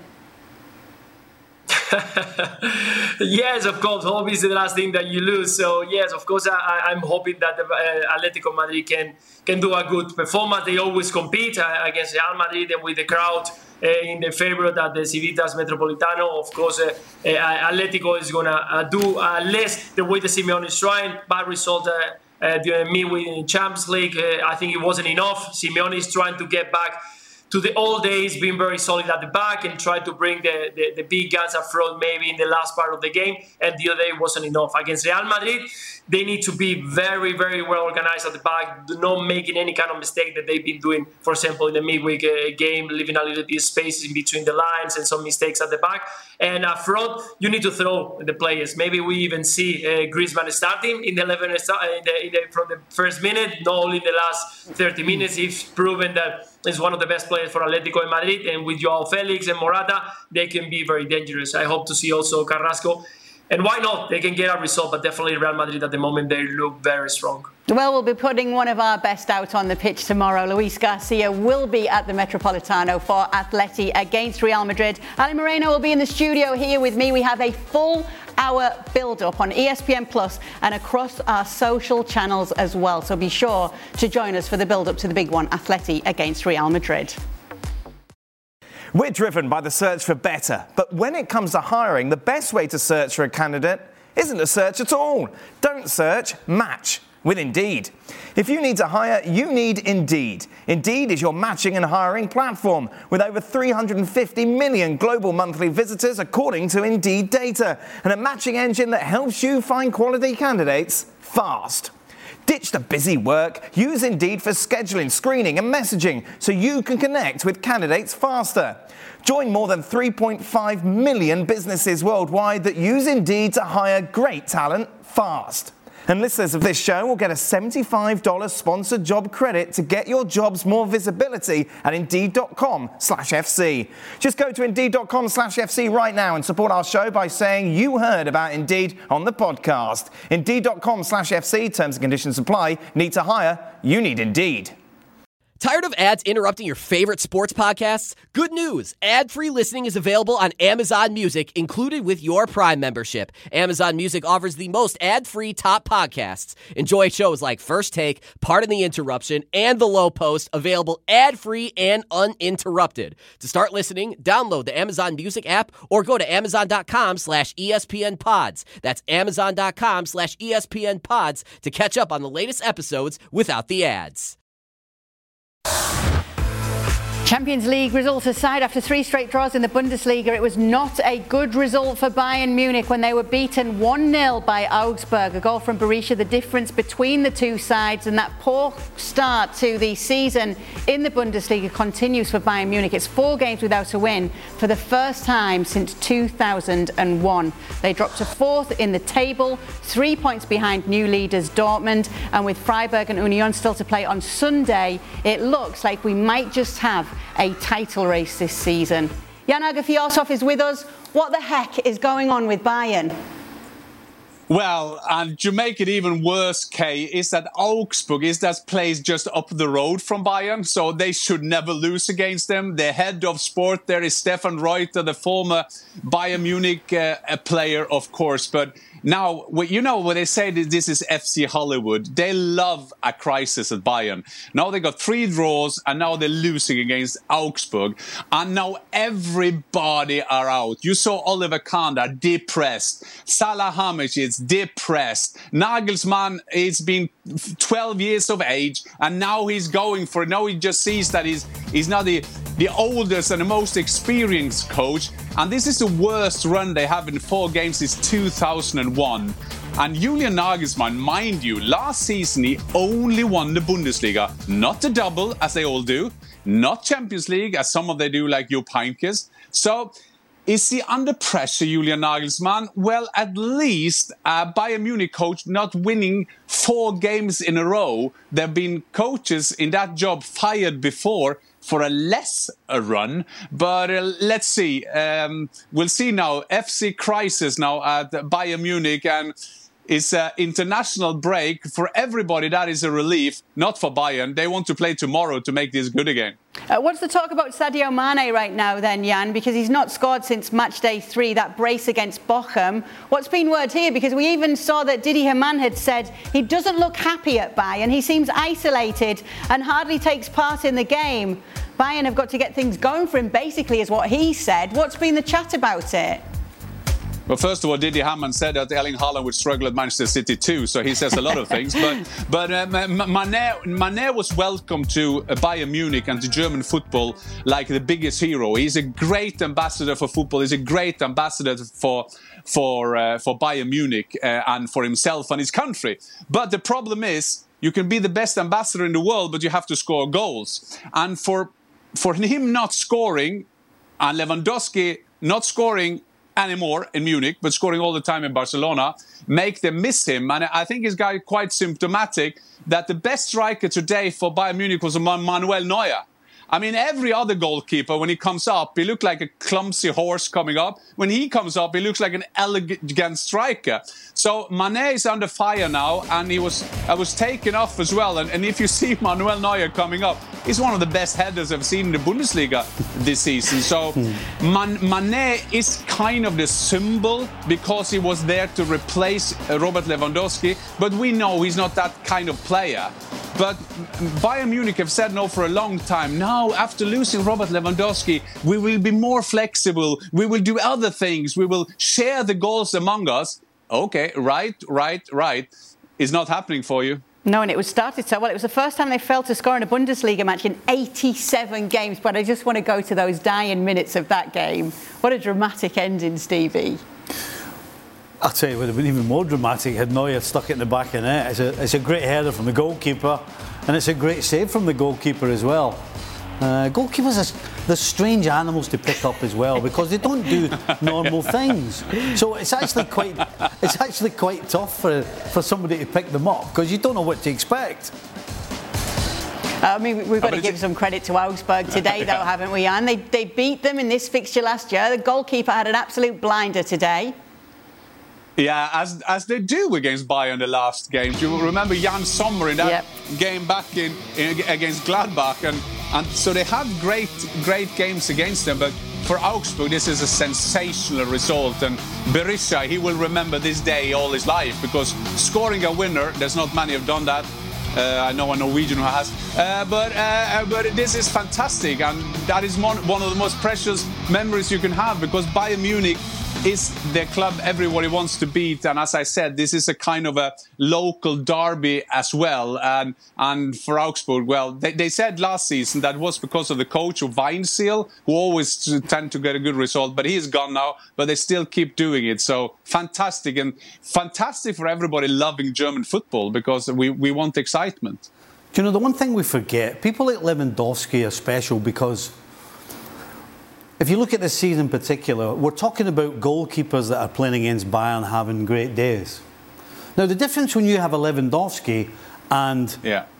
Yes, of course. Hope is the last thing that you lose. So yes, of course, I'm hoping that the Atletico Madrid can do a good performance. They always compete against Real Madrid and with the crowd in the favorite at the Civitas Metropolitano. Of course, Atletico is gonna do less the way the Simeone is trying. Bad result during midweek in Champions League. I think it wasn't enough. Simeone is trying to get back to the old days, being very solid at the back and try to bring the big guns up front maybe in the last part of the game, and the other day wasn't enough. Against Real Madrid, they need to be very, very well organized at the back, not making any kind of mistake that they've been doing, for example, in the midweek game, leaving a little bit of space in between the lines and some mistakes at the back. And up front, you need to throw the players. Maybe we even see Griezmann starting in the 11 from the first minute, not only in the last 30 minutes. He's proven that he's one of the best players for Atletico de Madrid, and with Joao Felix and Morata, they can be very dangerous. I hope to see also Carrasco. And why not? They can get a result, but definitely Real Madrid at the moment, they look very strong. Well, we'll be putting one of our best out on the pitch tomorrow. Luis Garcia will be at the Metropolitano for Atleti against Real Madrid. Ali Moreno will be in the studio here with me. We have a full hour build-up on ESPN Plus and across our social channels as well. So be sure to join us for the build-up to the big one, Atleti against Real Madrid. We're driven by the search for better, but when it comes to hiring, the best way to search for a candidate isn't to search at all. Don't search, match with Indeed. If you need to hire, you need Indeed. Indeed is your matching and hiring platform with over 350 million global monthly visitors according to Indeed data, and a matching engine that helps you find quality candidates fast. Ditch the busy work. Use Indeed for scheduling, screening and messaging so you can connect with candidates faster. Join more than 3.5 million businesses worldwide that use Indeed to hire great talent fast. And listeners of this show will get a $75 sponsored job credit to get your jobs more visibility at Indeed.com/FC. Just go to Indeed.com/FC right now and support our show by saying you heard about Indeed on the podcast. Indeed.com/FC, terms and conditions apply. Need to hire? You need Indeed. Tired of ads interrupting your favorite sports podcasts? Good news! Ad-free listening is available on Amazon Music, included with your Prime membership. Amazon Music offers the most ad-free top podcasts. Enjoy shows like First Take, Pardon the Interruption, and The Low Post, available ad-free and uninterrupted. To start listening, download the Amazon Music app or go to Amazon.com/ESPN Pods. That's Amazon.com/ESPN Pods to catch up on the latest episodes without the ads. Champions League results aside, after 3 straight draws in the Bundesliga, it was not a good result for Bayern Munich when they were beaten 1-0 by Augsburg. A goal from Berisha, the difference between the two sides, and that poor start to the season in the Bundesliga continues for Bayern Munich. It's 4 games without a win for the first time since 2001. They dropped to 4th in the table, 3 points behind new leaders Dortmund, and with Freiburg and Union still to play on Sunday, it looks like we might just have a title race this season. Jan Åge Fjørtoft is with us. What the heck is going on with Bayern? Well, and to make it even worse, Kay, is that Augsburg is that place just up the road from Bayern, so they should never lose against them. The head of sport there is Stefan Reuter, the former Bayern Munich player, of course. But now, you know, when they say that this is FC Hollywood, they love a crisis at Bayern. Now they got 3 draws, and now they're losing against Augsburg. And now everybody are out. You saw Oliver Kahn there, depressed. Salihamidzic, depressed. Nagelsmann, it's been 12 years of age, and now he's going for it. Now he just sees that he's not the the oldest and the most experienced coach. And this is the worst run they have in 4 games since 2001. And Julian Nagelsmann, mind you, last season he only won the Bundesliga. Not the double, as they all do. Not Champions League, as some of they do, like Jupp Heynckes. So, is he under pressure, Julian Nagelsmann? Well, at least Bayern Munich coach not winning 4 games in a row. There have been coaches in that job fired before for a less run. But let's see. We'll see now. FC crisis now at Bayern Munich, and it's an international break. For everybody, that is a relief. Not for Bayern. They want to play tomorrow to make this good again. What's the talk about Sadio Mane right now then, Jan? Because he's not scored since match day 3, that brace against Bochum. What's been word here? Because we even saw that Didi Hamann had said he doesn't look happy at Bayern. He seems isolated and hardly takes part in the game. Bayern have got to get things going for him, basically, is what he said. What's been the chat about it? Well, first of all, Didi Hamann said that Erling Haaland would struggle at Manchester City too, so he says a lot of things. But Mane was welcomed to Bayern Munich and to German football like the biggest hero. He's a great ambassador for football. He's a great ambassador for Bayern Munich and for himself and his country. But the problem is, you can be the best ambassador in the world, but you have to score goals. And for him not scoring, and Lewandowski not scoring anymore in Munich, but scoring all the time in Barcelona, make them miss him. And I think it's quite symptomatic that the best striker today for Bayern Munich was Manuel Neuer. I mean, every other goalkeeper, when he comes up, he looked like a clumsy horse coming up. When he comes up, he looks like an elegant striker. So Mane is under fire now, and I was taken off as well. And if you see Manuel Neuer coming up, he's one of the best headers I've seen in the Bundesliga this season. So Mane is kind of the symbol because he was there to replace Robert Lewandowski. But we know he's not that kind of player. But Bayern Munich have said no for a long time. Now, after losing Robert Lewandowski, we will be more flexible. We will do other things. We will share the goals among us. Okay, right. It's not happening for you. No, and it was started so well. It was the first time they failed to score in a Bundesliga match in 87 games. But I just want to go to those dying minutes of that game. What a dramatic ending, Stevie. I'll tell you, it would have been even more dramatic had Neuer stuck it in the back of the net. It's a great header from the goalkeeper, and it's a great save from the goalkeeper as well. Goalkeepers they're strange animals to pick up as well because they don't do normal things. So it's actually quite tough for somebody to pick them up because you don't know what to expect. I mean, we've got to give some credit to Augsburg today, though, haven't we, Jan? They beat them in this fixture last year. The goalkeeper had an absolute blinder today. Yeah, as they do against Bayern the last games. You will remember Jan Sommer in that game back in against Gladbach, and so they have great games against them. But for Augsburg, this is a sensational result, and Berisha, he will remember this day all his life because scoring a winner, there's not many have done that. I know a Norwegian who has, but this is fantastic, and that is one of the most precious memories you can have because Bayern Munich is the club everybody wants to beat, and as I said, this is a kind of a local derby as well. And for Augsburg, well, they said last season that was because of the coach of Weinziel, who always tend to get a good result, but he's gone now. But they still keep doing it. So fantastic, and fantastic for everybody loving German football because we want excitement. Do you know the one thing we forget? People like Lewandowski are special because if you look at this season in particular, we're talking about goalkeepers that are playing against Bayern having great days. Now, the difference when you have a Lewandowski and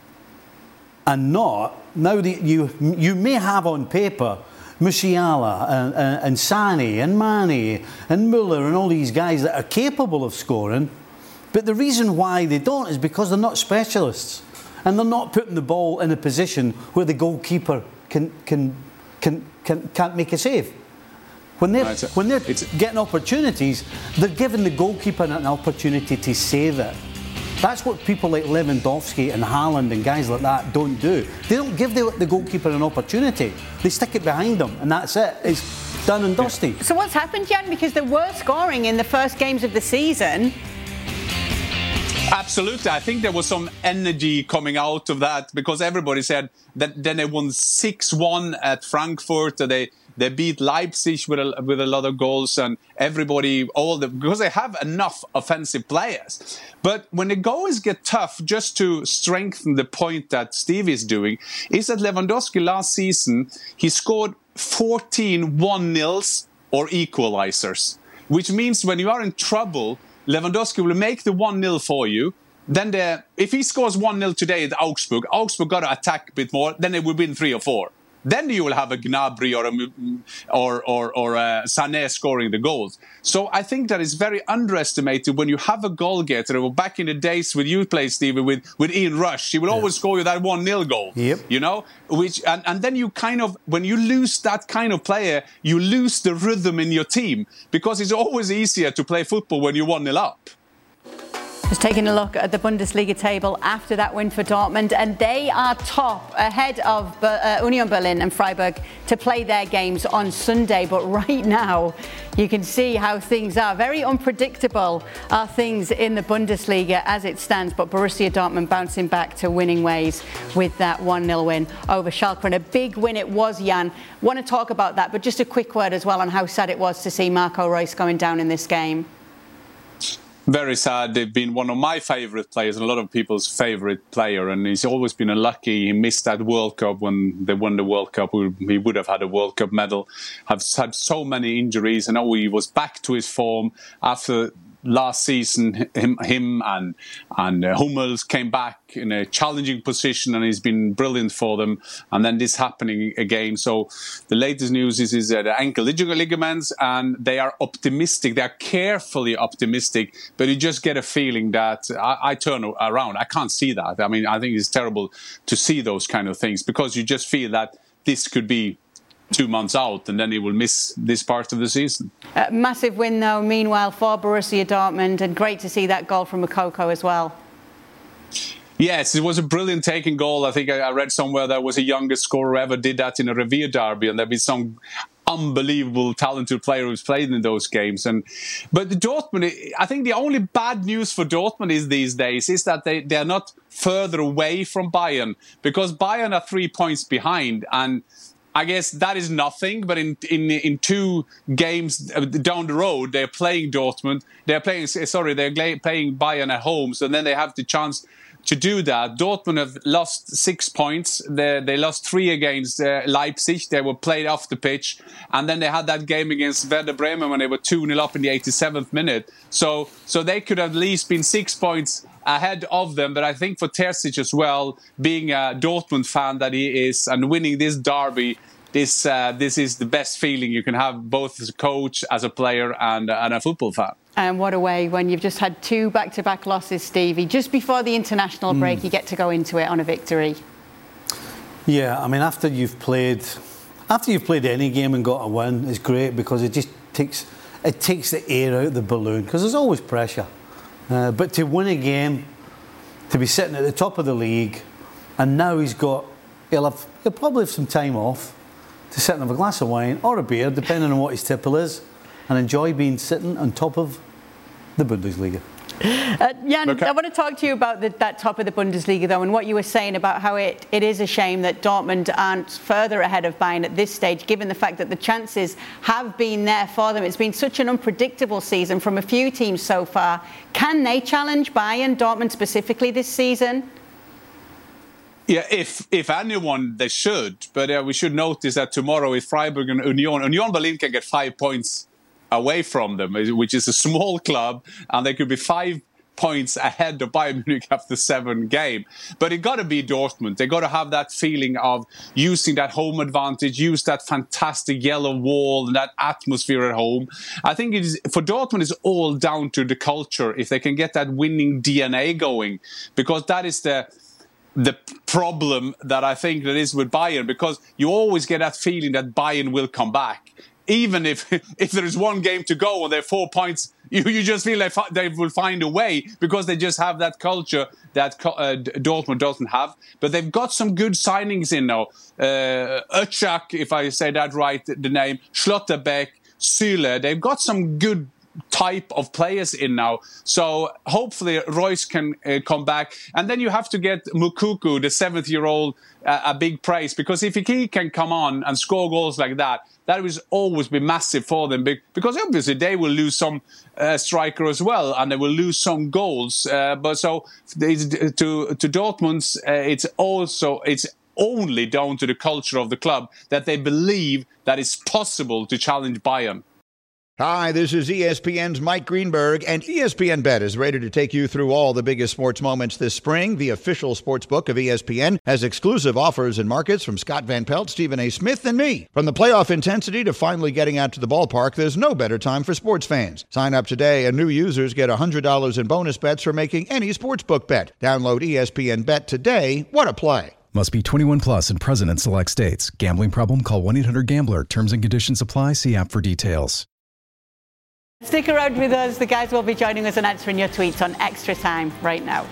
not, now that you may have on paper Musiala and Sane and Mane and Müller and all these guys that are capable of scoring, but the reason why they don't is because they're not specialists and they're not putting the ball in a position where the goalkeeper can't make a save. When they're getting opportunities, they're giving the goalkeeper an opportunity to save it. That's what people like Lewandowski and Haaland and guys like that don't do. They don't give the goalkeeper an opportunity. They stick it behind them, and that's it. It's done and dusty. So what's happened, Jan? Because they were scoring in the first games of the season. Absolutely. I think there was some energy coming out of that because everybody said that then they won 6-1 at Frankfurt. They beat Leipzig with a lot of goals, and everybody, because they have enough offensive players. But when the goals get tough, just to strengthen the point that Steve is doing, is that Lewandowski last season, he scored 14 1-0s or equalizers, which means when you are in trouble, Lewandowski will make the 1-0 for you. Then if he scores 1-0 today at Augsburg got to attack a bit more, then they will win 3 or 4. Then you will have a Gnabry or a Sané scoring the goals. So I think that is very underestimated when you have a goal getter. Back in the days when you played, Stevie, with Ian Rush, he will always score you that 1-0 goal. Yep. You know, and then you kind of, when you lose that kind of player, you lose the rhythm in your team because it's always easier to play football when you're 1-0 up. Just taking a look at the Bundesliga table after that win for Dortmund, and they are top ahead of Union Berlin and Freiburg to play their games on Sunday. But right now, you can see how things are. Very unpredictable are things in the Bundesliga as it stands, but Borussia Dortmund bouncing back to winning ways with that 1-0 win over Schalke. And a big win it was, Jan. Want to talk about that, but just a quick word as well on how sad it was to see Marco Reus going down in this game. Very sad. They've been one of my favourite players and a lot of people's favourite player. And he's always been unlucky. He missed that World Cup when they won the World Cup. He would have had a World Cup medal. Have had so many injuries. And now he was back to his form after last season. Him and Hummels came back in a challenging position, and he's been brilliant for them. And then this happening again. So the latest news is the ankle ligaments, and they are optimistic. They are carefully optimistic, but you just get a feeling that I turn around. I can't see that. I mean, I think it's terrible to see those kind of things because you just feel that this could be 2 months out, and then he will miss this part of the season. Massive win, though, meanwhile, for Borussia Dortmund, and great to see that goal from Moukoko as well. Yes, it was a brilliant taking goal. I think I read somewhere there was a youngest scorer ever did that in a Revier derby, and there'll be some unbelievable talented player who's played in those games. But the Dortmund, I think the only bad news for Dortmund these days is that they are not further away from Bayern, because Bayern are 3 points behind, and I guess that is nothing, but in 2 games down the road, they're playing Dortmund. They're playing Bayern at home, so then they have the chance to do that. Dortmund have lost 6 points. They lost 3 against Leipzig. They were played off the pitch. And then they had that game against Werder Bremen when they were 2-0 up in the 87th minute. So they could have at least been 6 points ahead of them. But I think for Terzic as well, being a Dortmund fan that he is and winning this derby, this is the best feeling you can have, both as a coach, as a player, and a football fan. And what a way when you've just had 2 back-to-back losses, Stevie. Just before the international break, you get to go into it on a victory. Yeah, I mean, after you've played any game and got a win, it's great because it just takes the air out of the balloon, because there's always pressure. But to win a game, to be sitting at the top of the league, and now he'll probably have some time off to sit and have a glass of wine or a beer, depending on what his tipple is, and enjoy being sitting on top of the Bundesliga. Jan, okay. I want to talk to you about that top of the Bundesliga, though, and what you were saying about how it is a shame that Dortmund aren't further ahead of Bayern at this stage, given the fact that the chances have been there for them. It's been such an unpredictable season from a few teams so far. Can they challenge Bayern, Dortmund specifically, this season? Yeah, if anyone, they should. But we should notice that tomorrow with Freiburg and Union Berlin can get 5 points away from them, which is a small club, and they could be 5 points ahead of Bayern Munich after 7 games. But it got to be Dortmund. They got to have that feeling of using that home advantage, use that fantastic yellow wall and that atmosphere at home. I think for Dortmund, it's all down to the culture. If they can get that winning DNA going, because that is the problem that I think that is with Bayern, because you always get that feeling that Bayern will come back. Even if there is 1 game to go and they're 4 points, you just feel like they will find a way, because they just have that culture that Dortmund doesn't have. But they've got some good signings in now. Özçak, if I say that right, the name, Schlotterbeck, Süle. They've got some good type of players in now. So hopefully Royce can come back. And then you have to get Moukoko, the 7th-year-old, a big praise, because if he can come on and score goals like that will always be massive for them, because obviously they will lose some striker as well, and they will lose some goals. But so to Dortmund, it's only down to the culture of the club that they believe that it's possible to challenge Bayern. Hi, this is ESPN's Mike Greenberg, and ESPN Bet is ready to take you through all the biggest sports moments this spring. The official sports book of ESPN has exclusive offers and markets from Scott Van Pelt, Stephen A. Smith, and me. From the playoff intensity to finally getting out to the ballpark, there's no better time for sports fans. Sign up today, and new users get $100 in bonus bets for making any sportsbook bet. Download ESPN Bet today. What a play. Must be 21 plus and present in select states. Gambling problem? Call 1-800-GAMBLER. Terms and conditions apply. See app for details. Stick around with us. The guys will be joining us and answering your tweets on Extra Time right now.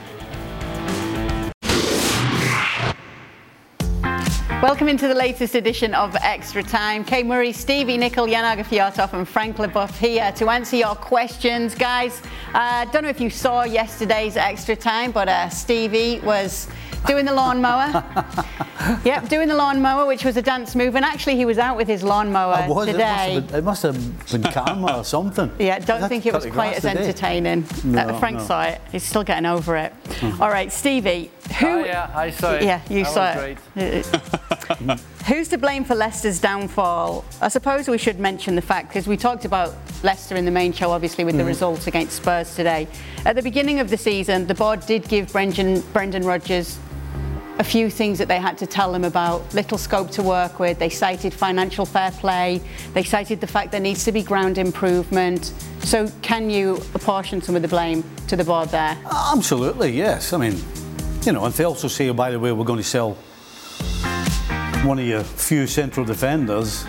Welcome into the latest edition of Extra Time. Kay Murray, Stevie Nicol, Jan Åge Fjørtoft and Frank Leboeuf here to answer your questions. Guys, I don't know if you saw yesterday's Extra Time, but Stevie was doing the lawnmower. Yep, doing the lawnmower, which was a dance move. And actually, he was out with his lawnmower today. It must have been karma or something. Yeah, don't think it was quite as entertaining. Frank saw it. He's still getting over it. All right, Stevie. I saw it. Yeah, you saw it. Who's to blame for Leicester's downfall? I suppose we should mention the fact, because we talked about Leicester in the main show, obviously, with the results against Spurs today. At the beginning of the season, the board did give Brendan Rodgers a few things that they had to tell him about, little scope to work with. They cited financial fair play. They cited the fact there needs to be ground improvement. So can you apportion some of the blame to the board there? Absolutely, yes. I mean, you know, and they also say, oh, by the way, we're going to sell one of your few central defenders.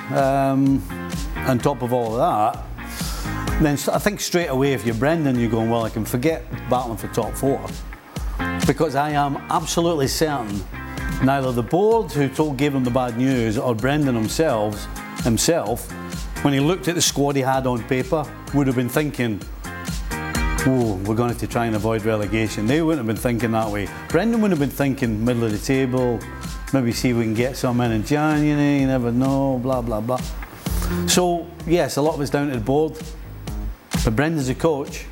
On top of all of that, then I think straight away, if you're Brendan, you're going, well, I can forget battling for top 4. Because I am absolutely certain neither the board who gave him the bad news or Brendan himself, when he looked at the squad he had on paper, would have been thinking, oh, we're going to have to try and avoid relegation. They wouldn't have been thinking that way. Brendan would have been thinking middle of the table, maybe see if we can get some in January, you never know, blah, blah, blah. So, yes, a lot of it's down to the board, but Brendan's a coach.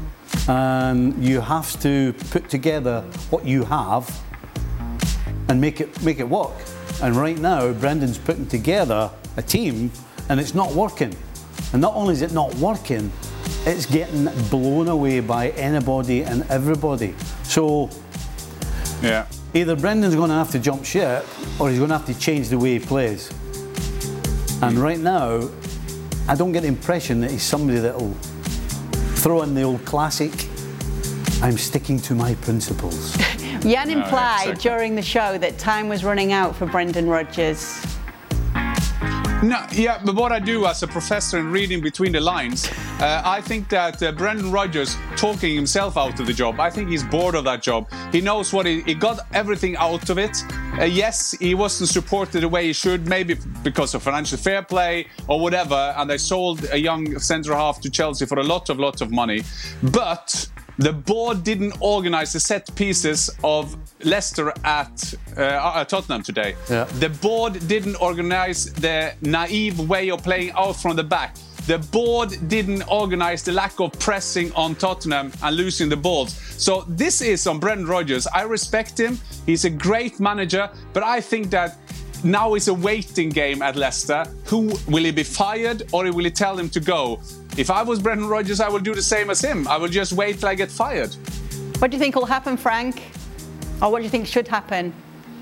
And you have to put together what you have and make it work. And right now, Brendan's putting together a team, and it's not working. And not only is it not working, it's getting blown away by anybody and everybody. So, yeah, either Brendan's going to have to jump ship, or he's going to have to change the way he plays. And right now, I don't get the impression that he's somebody that'll throw in the old classic, I'm sticking to my principles. Jan implied during the show that time was running out for Brendan Rodgers. No, yeah, but what I do as a professor and reading between the lines, I think that Brendan Rodgers talking himself out of the job. I think he's bored of that job. He knows what he got everything out of it. Yes, he wasn't supported the way he should, maybe because of financial fair play or whatever, and they sold a young centre half to Chelsea for a lot of money. But the board didn't organise the set pieces of Leicester at Tottenham today. Yeah. The board didn't organise the naive way of playing out from the back. The board didn't organise the lack of pressing on Tottenham and losing the balls. So this is on Brendan Rodgers. I respect him. He's a great manager, but I think that now it's a waiting game at Leicester. Who will he be fired, or will he tell him to go? If I was Brendan Rodgers, I would do the same as him. I will just wait till I get fired. What do you think will happen, Frank? Or what do you think should happen?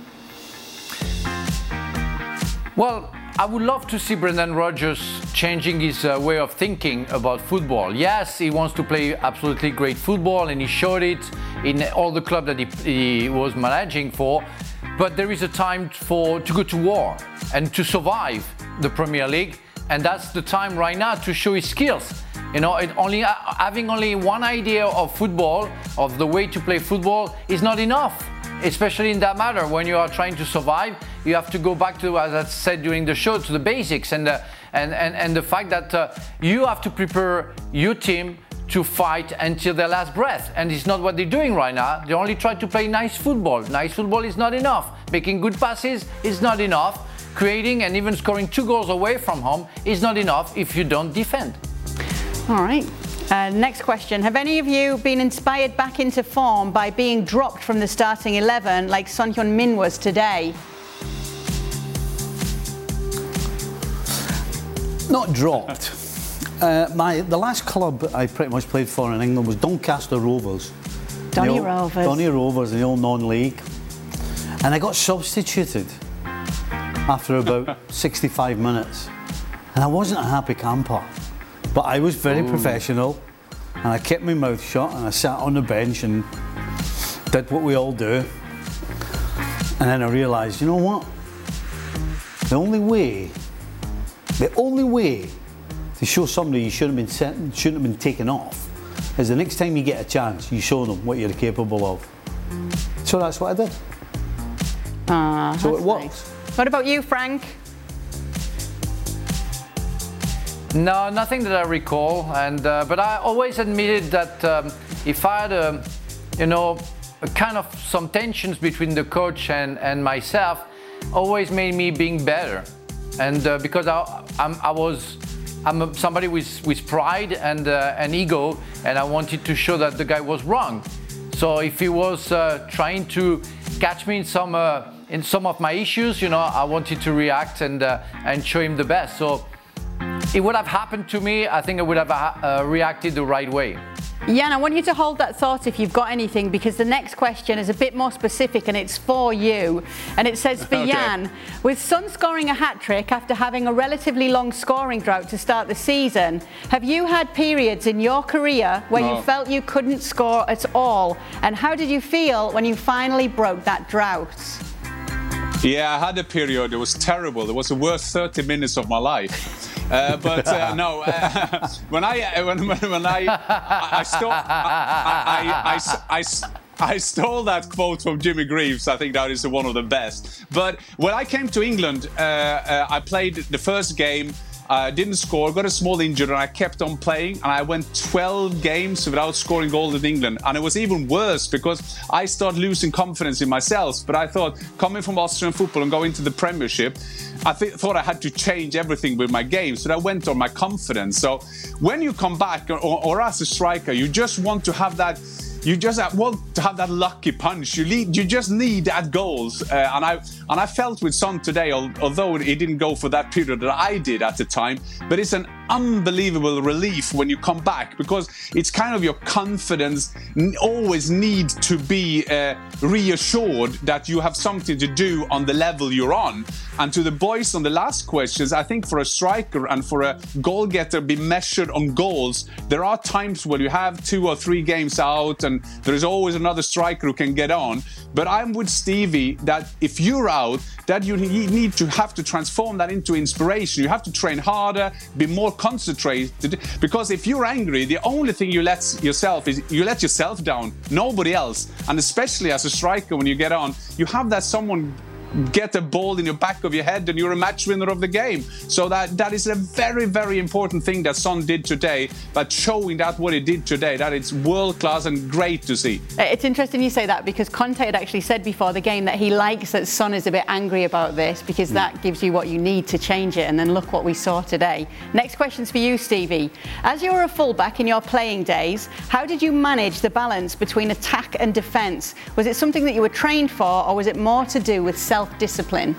Well, I would love to see Brendan Rodgers changing his way of thinking about football. Yes, he wants to play absolutely great football, and he showed it in all the clubs that he was managing for. But there is a time to go to war and to survive the Premier League, and that's the time right now to show his skills. You know, having only one idea of football, of the way to play football, is not enough. Especially in that matter, when you are trying to survive, you have to go back to, as I said during the show, to the basics. And and the fact that you have to prepare your team to fight until their last breath, and it's not what they're doing right now. They only try to play nice football. Nice football is not enough. Making good passes is not enough. Creating and even scoring 2 goals away from home is not enough if you don't defend. All right. Next question. Have any of you been inspired back into form by being dropped from the starting 11 like Son Heung-min was today? Not dropped. The last club I pretty much played for in England was Doncaster Rovers. Donny Rovers, the old non-league. And I got substituted after about 65 minutes. And I wasn't a happy camper. But I was very professional, and I kept my mouth shut, and I sat on the bench and did what we all do. And then I realised, you know what? The only way to show somebody you shouldn't have been taken off is the next time you get a chance, you show them what you're capable of. So that's what I did. So it works. Nice. What about you, Frank? No, nothing that I recall, and but I always admitted that if I had a kind of some tensions between the coach and myself, always made me being better, and because I'm somebody with pride and ego, and I wanted to show that the guy was wrong. So if he was trying to catch me in some of my issues, I wanted to react and show him the best. So it would have happened to me, I think I would have reacted the right way. Jan, I want you to hold that thought if you've got anything, because the next question is a bit more specific and it's for you. And it says for Jan, with Son scoring a hat-trick after having a relatively long scoring drought to start the season, have you had periods in your career where you felt you couldn't score at all? And how did you feel when you finally broke that drought? Yeah, I had a period. It was terrible. It was the worst 30 minutes of my life. But no, when I stole that quote from Jimmy Greaves. I think that is one of the best. But when I came to England, I played the first game. Didn't score, got a small injury, and I kept on playing, and I went 12 games without scoring goals in England. And it was even worse because I started losing confidence in myself. But I thought, coming from Austrian football and going to the Premiership, I thought I had to change everything with my game. So that went on my confidence. So when you come back, or as a striker, you just want to have that. You just want to have that lucky punch. You just need that goals. And I felt with Son today, although he didn't go for that period that I did at the time, but it's an unbelievable relief when you come back, because it's kind of your confidence always needs to be reassured that you have something to do on the level you're on. And to the boys on the last questions, I think for a striker and for a goal getter be measured on goals, there are times where you have 2 or 3 games out and there is always another striker who can get on. But I'm with Stevie that if you're out, that you need to have to transform that into inspiration. You have to train harder, be more concentrated, because if you're angry, the only thing you let yourself is you let yourself down, nobody else. And especially as a striker, when you get on, you have that someone get a ball in your back of your head and you're a match winner of the game. So that is a very, very important thing that Son did today, but showing that what he did today, that it's world class and great to see. It's interesting you say that, because Conte had actually said before the game that he likes that Son is a bit angry about this, because that gives you what you need to change it, and then look what we saw today. Next question's for you, Stevie. As you were a fullback in your playing days, how did you manage the balance between attack and defence? Was it something that you were trained for, or was it more to do with self-discipline?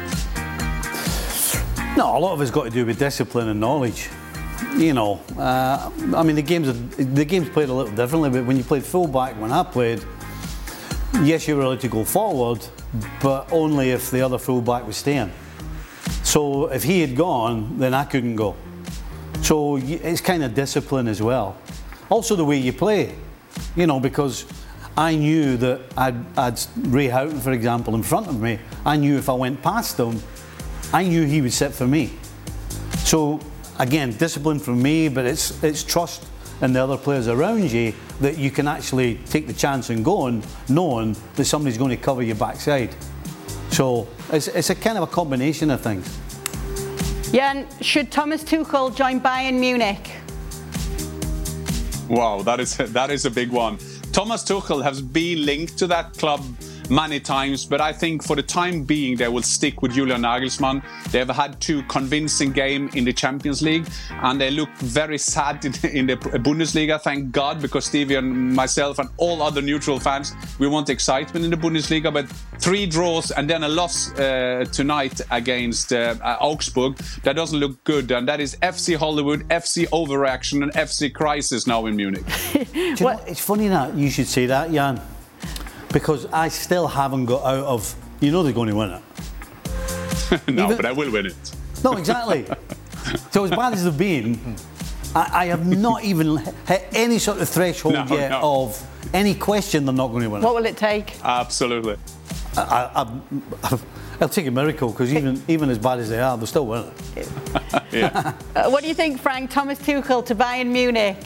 No, a lot of it's got to do with discipline and knowledge. You know, I mean, the game's played a little differently, but when you played full-back, when I played, yes, you were allowed to go forward, but only if the other full-back was staying. So if he had gone, then I couldn't go. So it's kind of discipline as well. Also the way you play, you know, because I knew that I'd Ray Houghton, for example, in front of me. I knew if I went past him, I knew he would sit for me. So again, discipline from me, but it's trust in the other players around you that you can actually take the chance and go on, knowing that somebody's going to cover your backside. So it's a kind of a combination of things. Jan, should Thomas Tuchel join Bayern Munich? Wow, that is a big one. Thomas Tuchel has been linked to that club many times, but I think for the time being they will stick with Julian Nagelsmann. They have had 2 convincing games in the Champions League, and they look very sad in the Bundesliga, thank God, because Stevie and myself and all other neutral fans, we want excitement in the Bundesliga, but 3 draws and then a loss tonight against Augsburg, that doesn't look good, and that is FC Hollywood, FC overreaction and FC crisis now in Munich. You know, it's funny that you should say that, Jan. Because I still haven't got out of, you know they're going to win it. No, but I will win it. No, exactly. So as bad as they've been, I have not even hit any sort of threshold of any question they're not going to win it. What will it take? Absolutely. I'll take a miracle, because even as bad as they are, they'll still win it. Yeah. What do you think, Frank? Thomas Tuchel to Bayern Munich?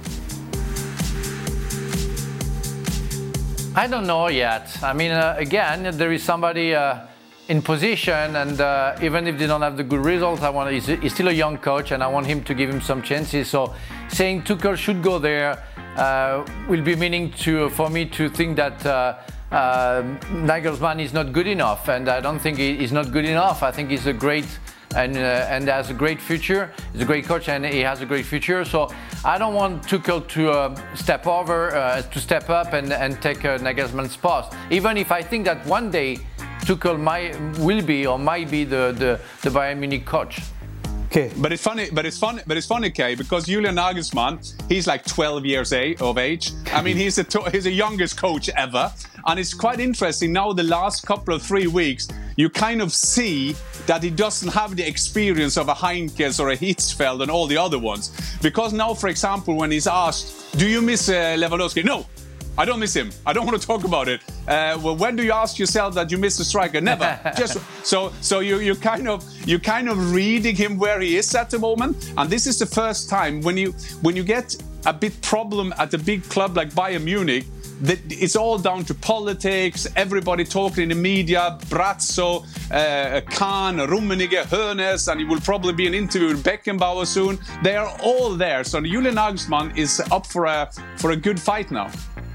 I don't know yet. I mean, again, there is somebody in position, and even if they don't have the good results, he's still a young coach, and I want him to give him some chances. So saying Tuchel should go there will be meaning for me to think that Nagelsmann is not good enough, and I don't think he's not good enough. I think he's a great and has a great future. He's a great coach, and he has a great future. So I don't want Tuchel to step up and take Nagelsmann's spot. Even if I think that one day Tuchel might be the Bayern Munich coach. Okay. But it's funny, Kay, because Julian Nagelsmann, he's like 12 years of age. I mean, he's the youngest coach ever. And it's quite interesting now, the last couple of 3 weeks, you kind of see that he doesn't have the experience of a Heinkes or a Hitzfeld and all the other ones. Because now, for example, when he's asked, do you miss Lewandowski? No, I don't miss him. I don't want to talk about it. Well, when do you ask yourself that you miss the striker? Never. Just so you kind of reading him where he is at the moment. And this is the first time when you get a big problem at a big club like Bayern Munich, that it's all down to politics, everybody talking in the media, Brazzo, Kahn, Rummenigge, Hoeneß, and it will probably be an interview with Beckenbauer soon. They are all there. So Julian Nagelsmann is up for a good fight now.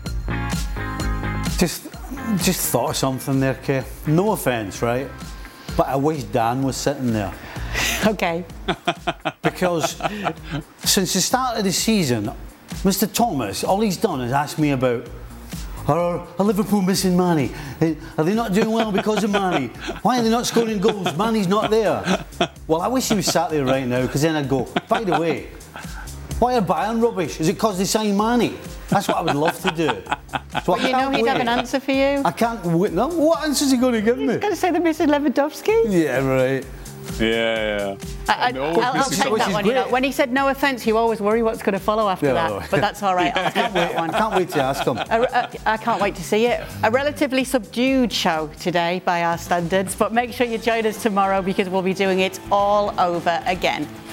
Just thought of something there, Kay. No offence, right? But I wish Dan was sitting there. Okay. Because since the start of the season, Mr. Thomas, all he's done is ask me about, are Liverpool missing Manny? Are they not doing well because of Manny? Why are they not scoring goals? Manny's not there. Well, I wish he was sat there right now, because then I'd go, by the way, why are Bayern rubbish? Is it because they signed Manny? That's what I would love to do. So but you know he'd have an answer for you. I can't wait. No, what answer is he going to give me? He's going to say they're missing Lewandowski. Yeah, right. Yeah. I'll take that one. You know, when he said no offence, you always worry what's going to follow after that. But that's all right. I'll take that one. I can't wait to ask him. I can't wait to see it. A relatively subdued show today by our standards, but make sure you join us tomorrow, because we'll be doing it all over again.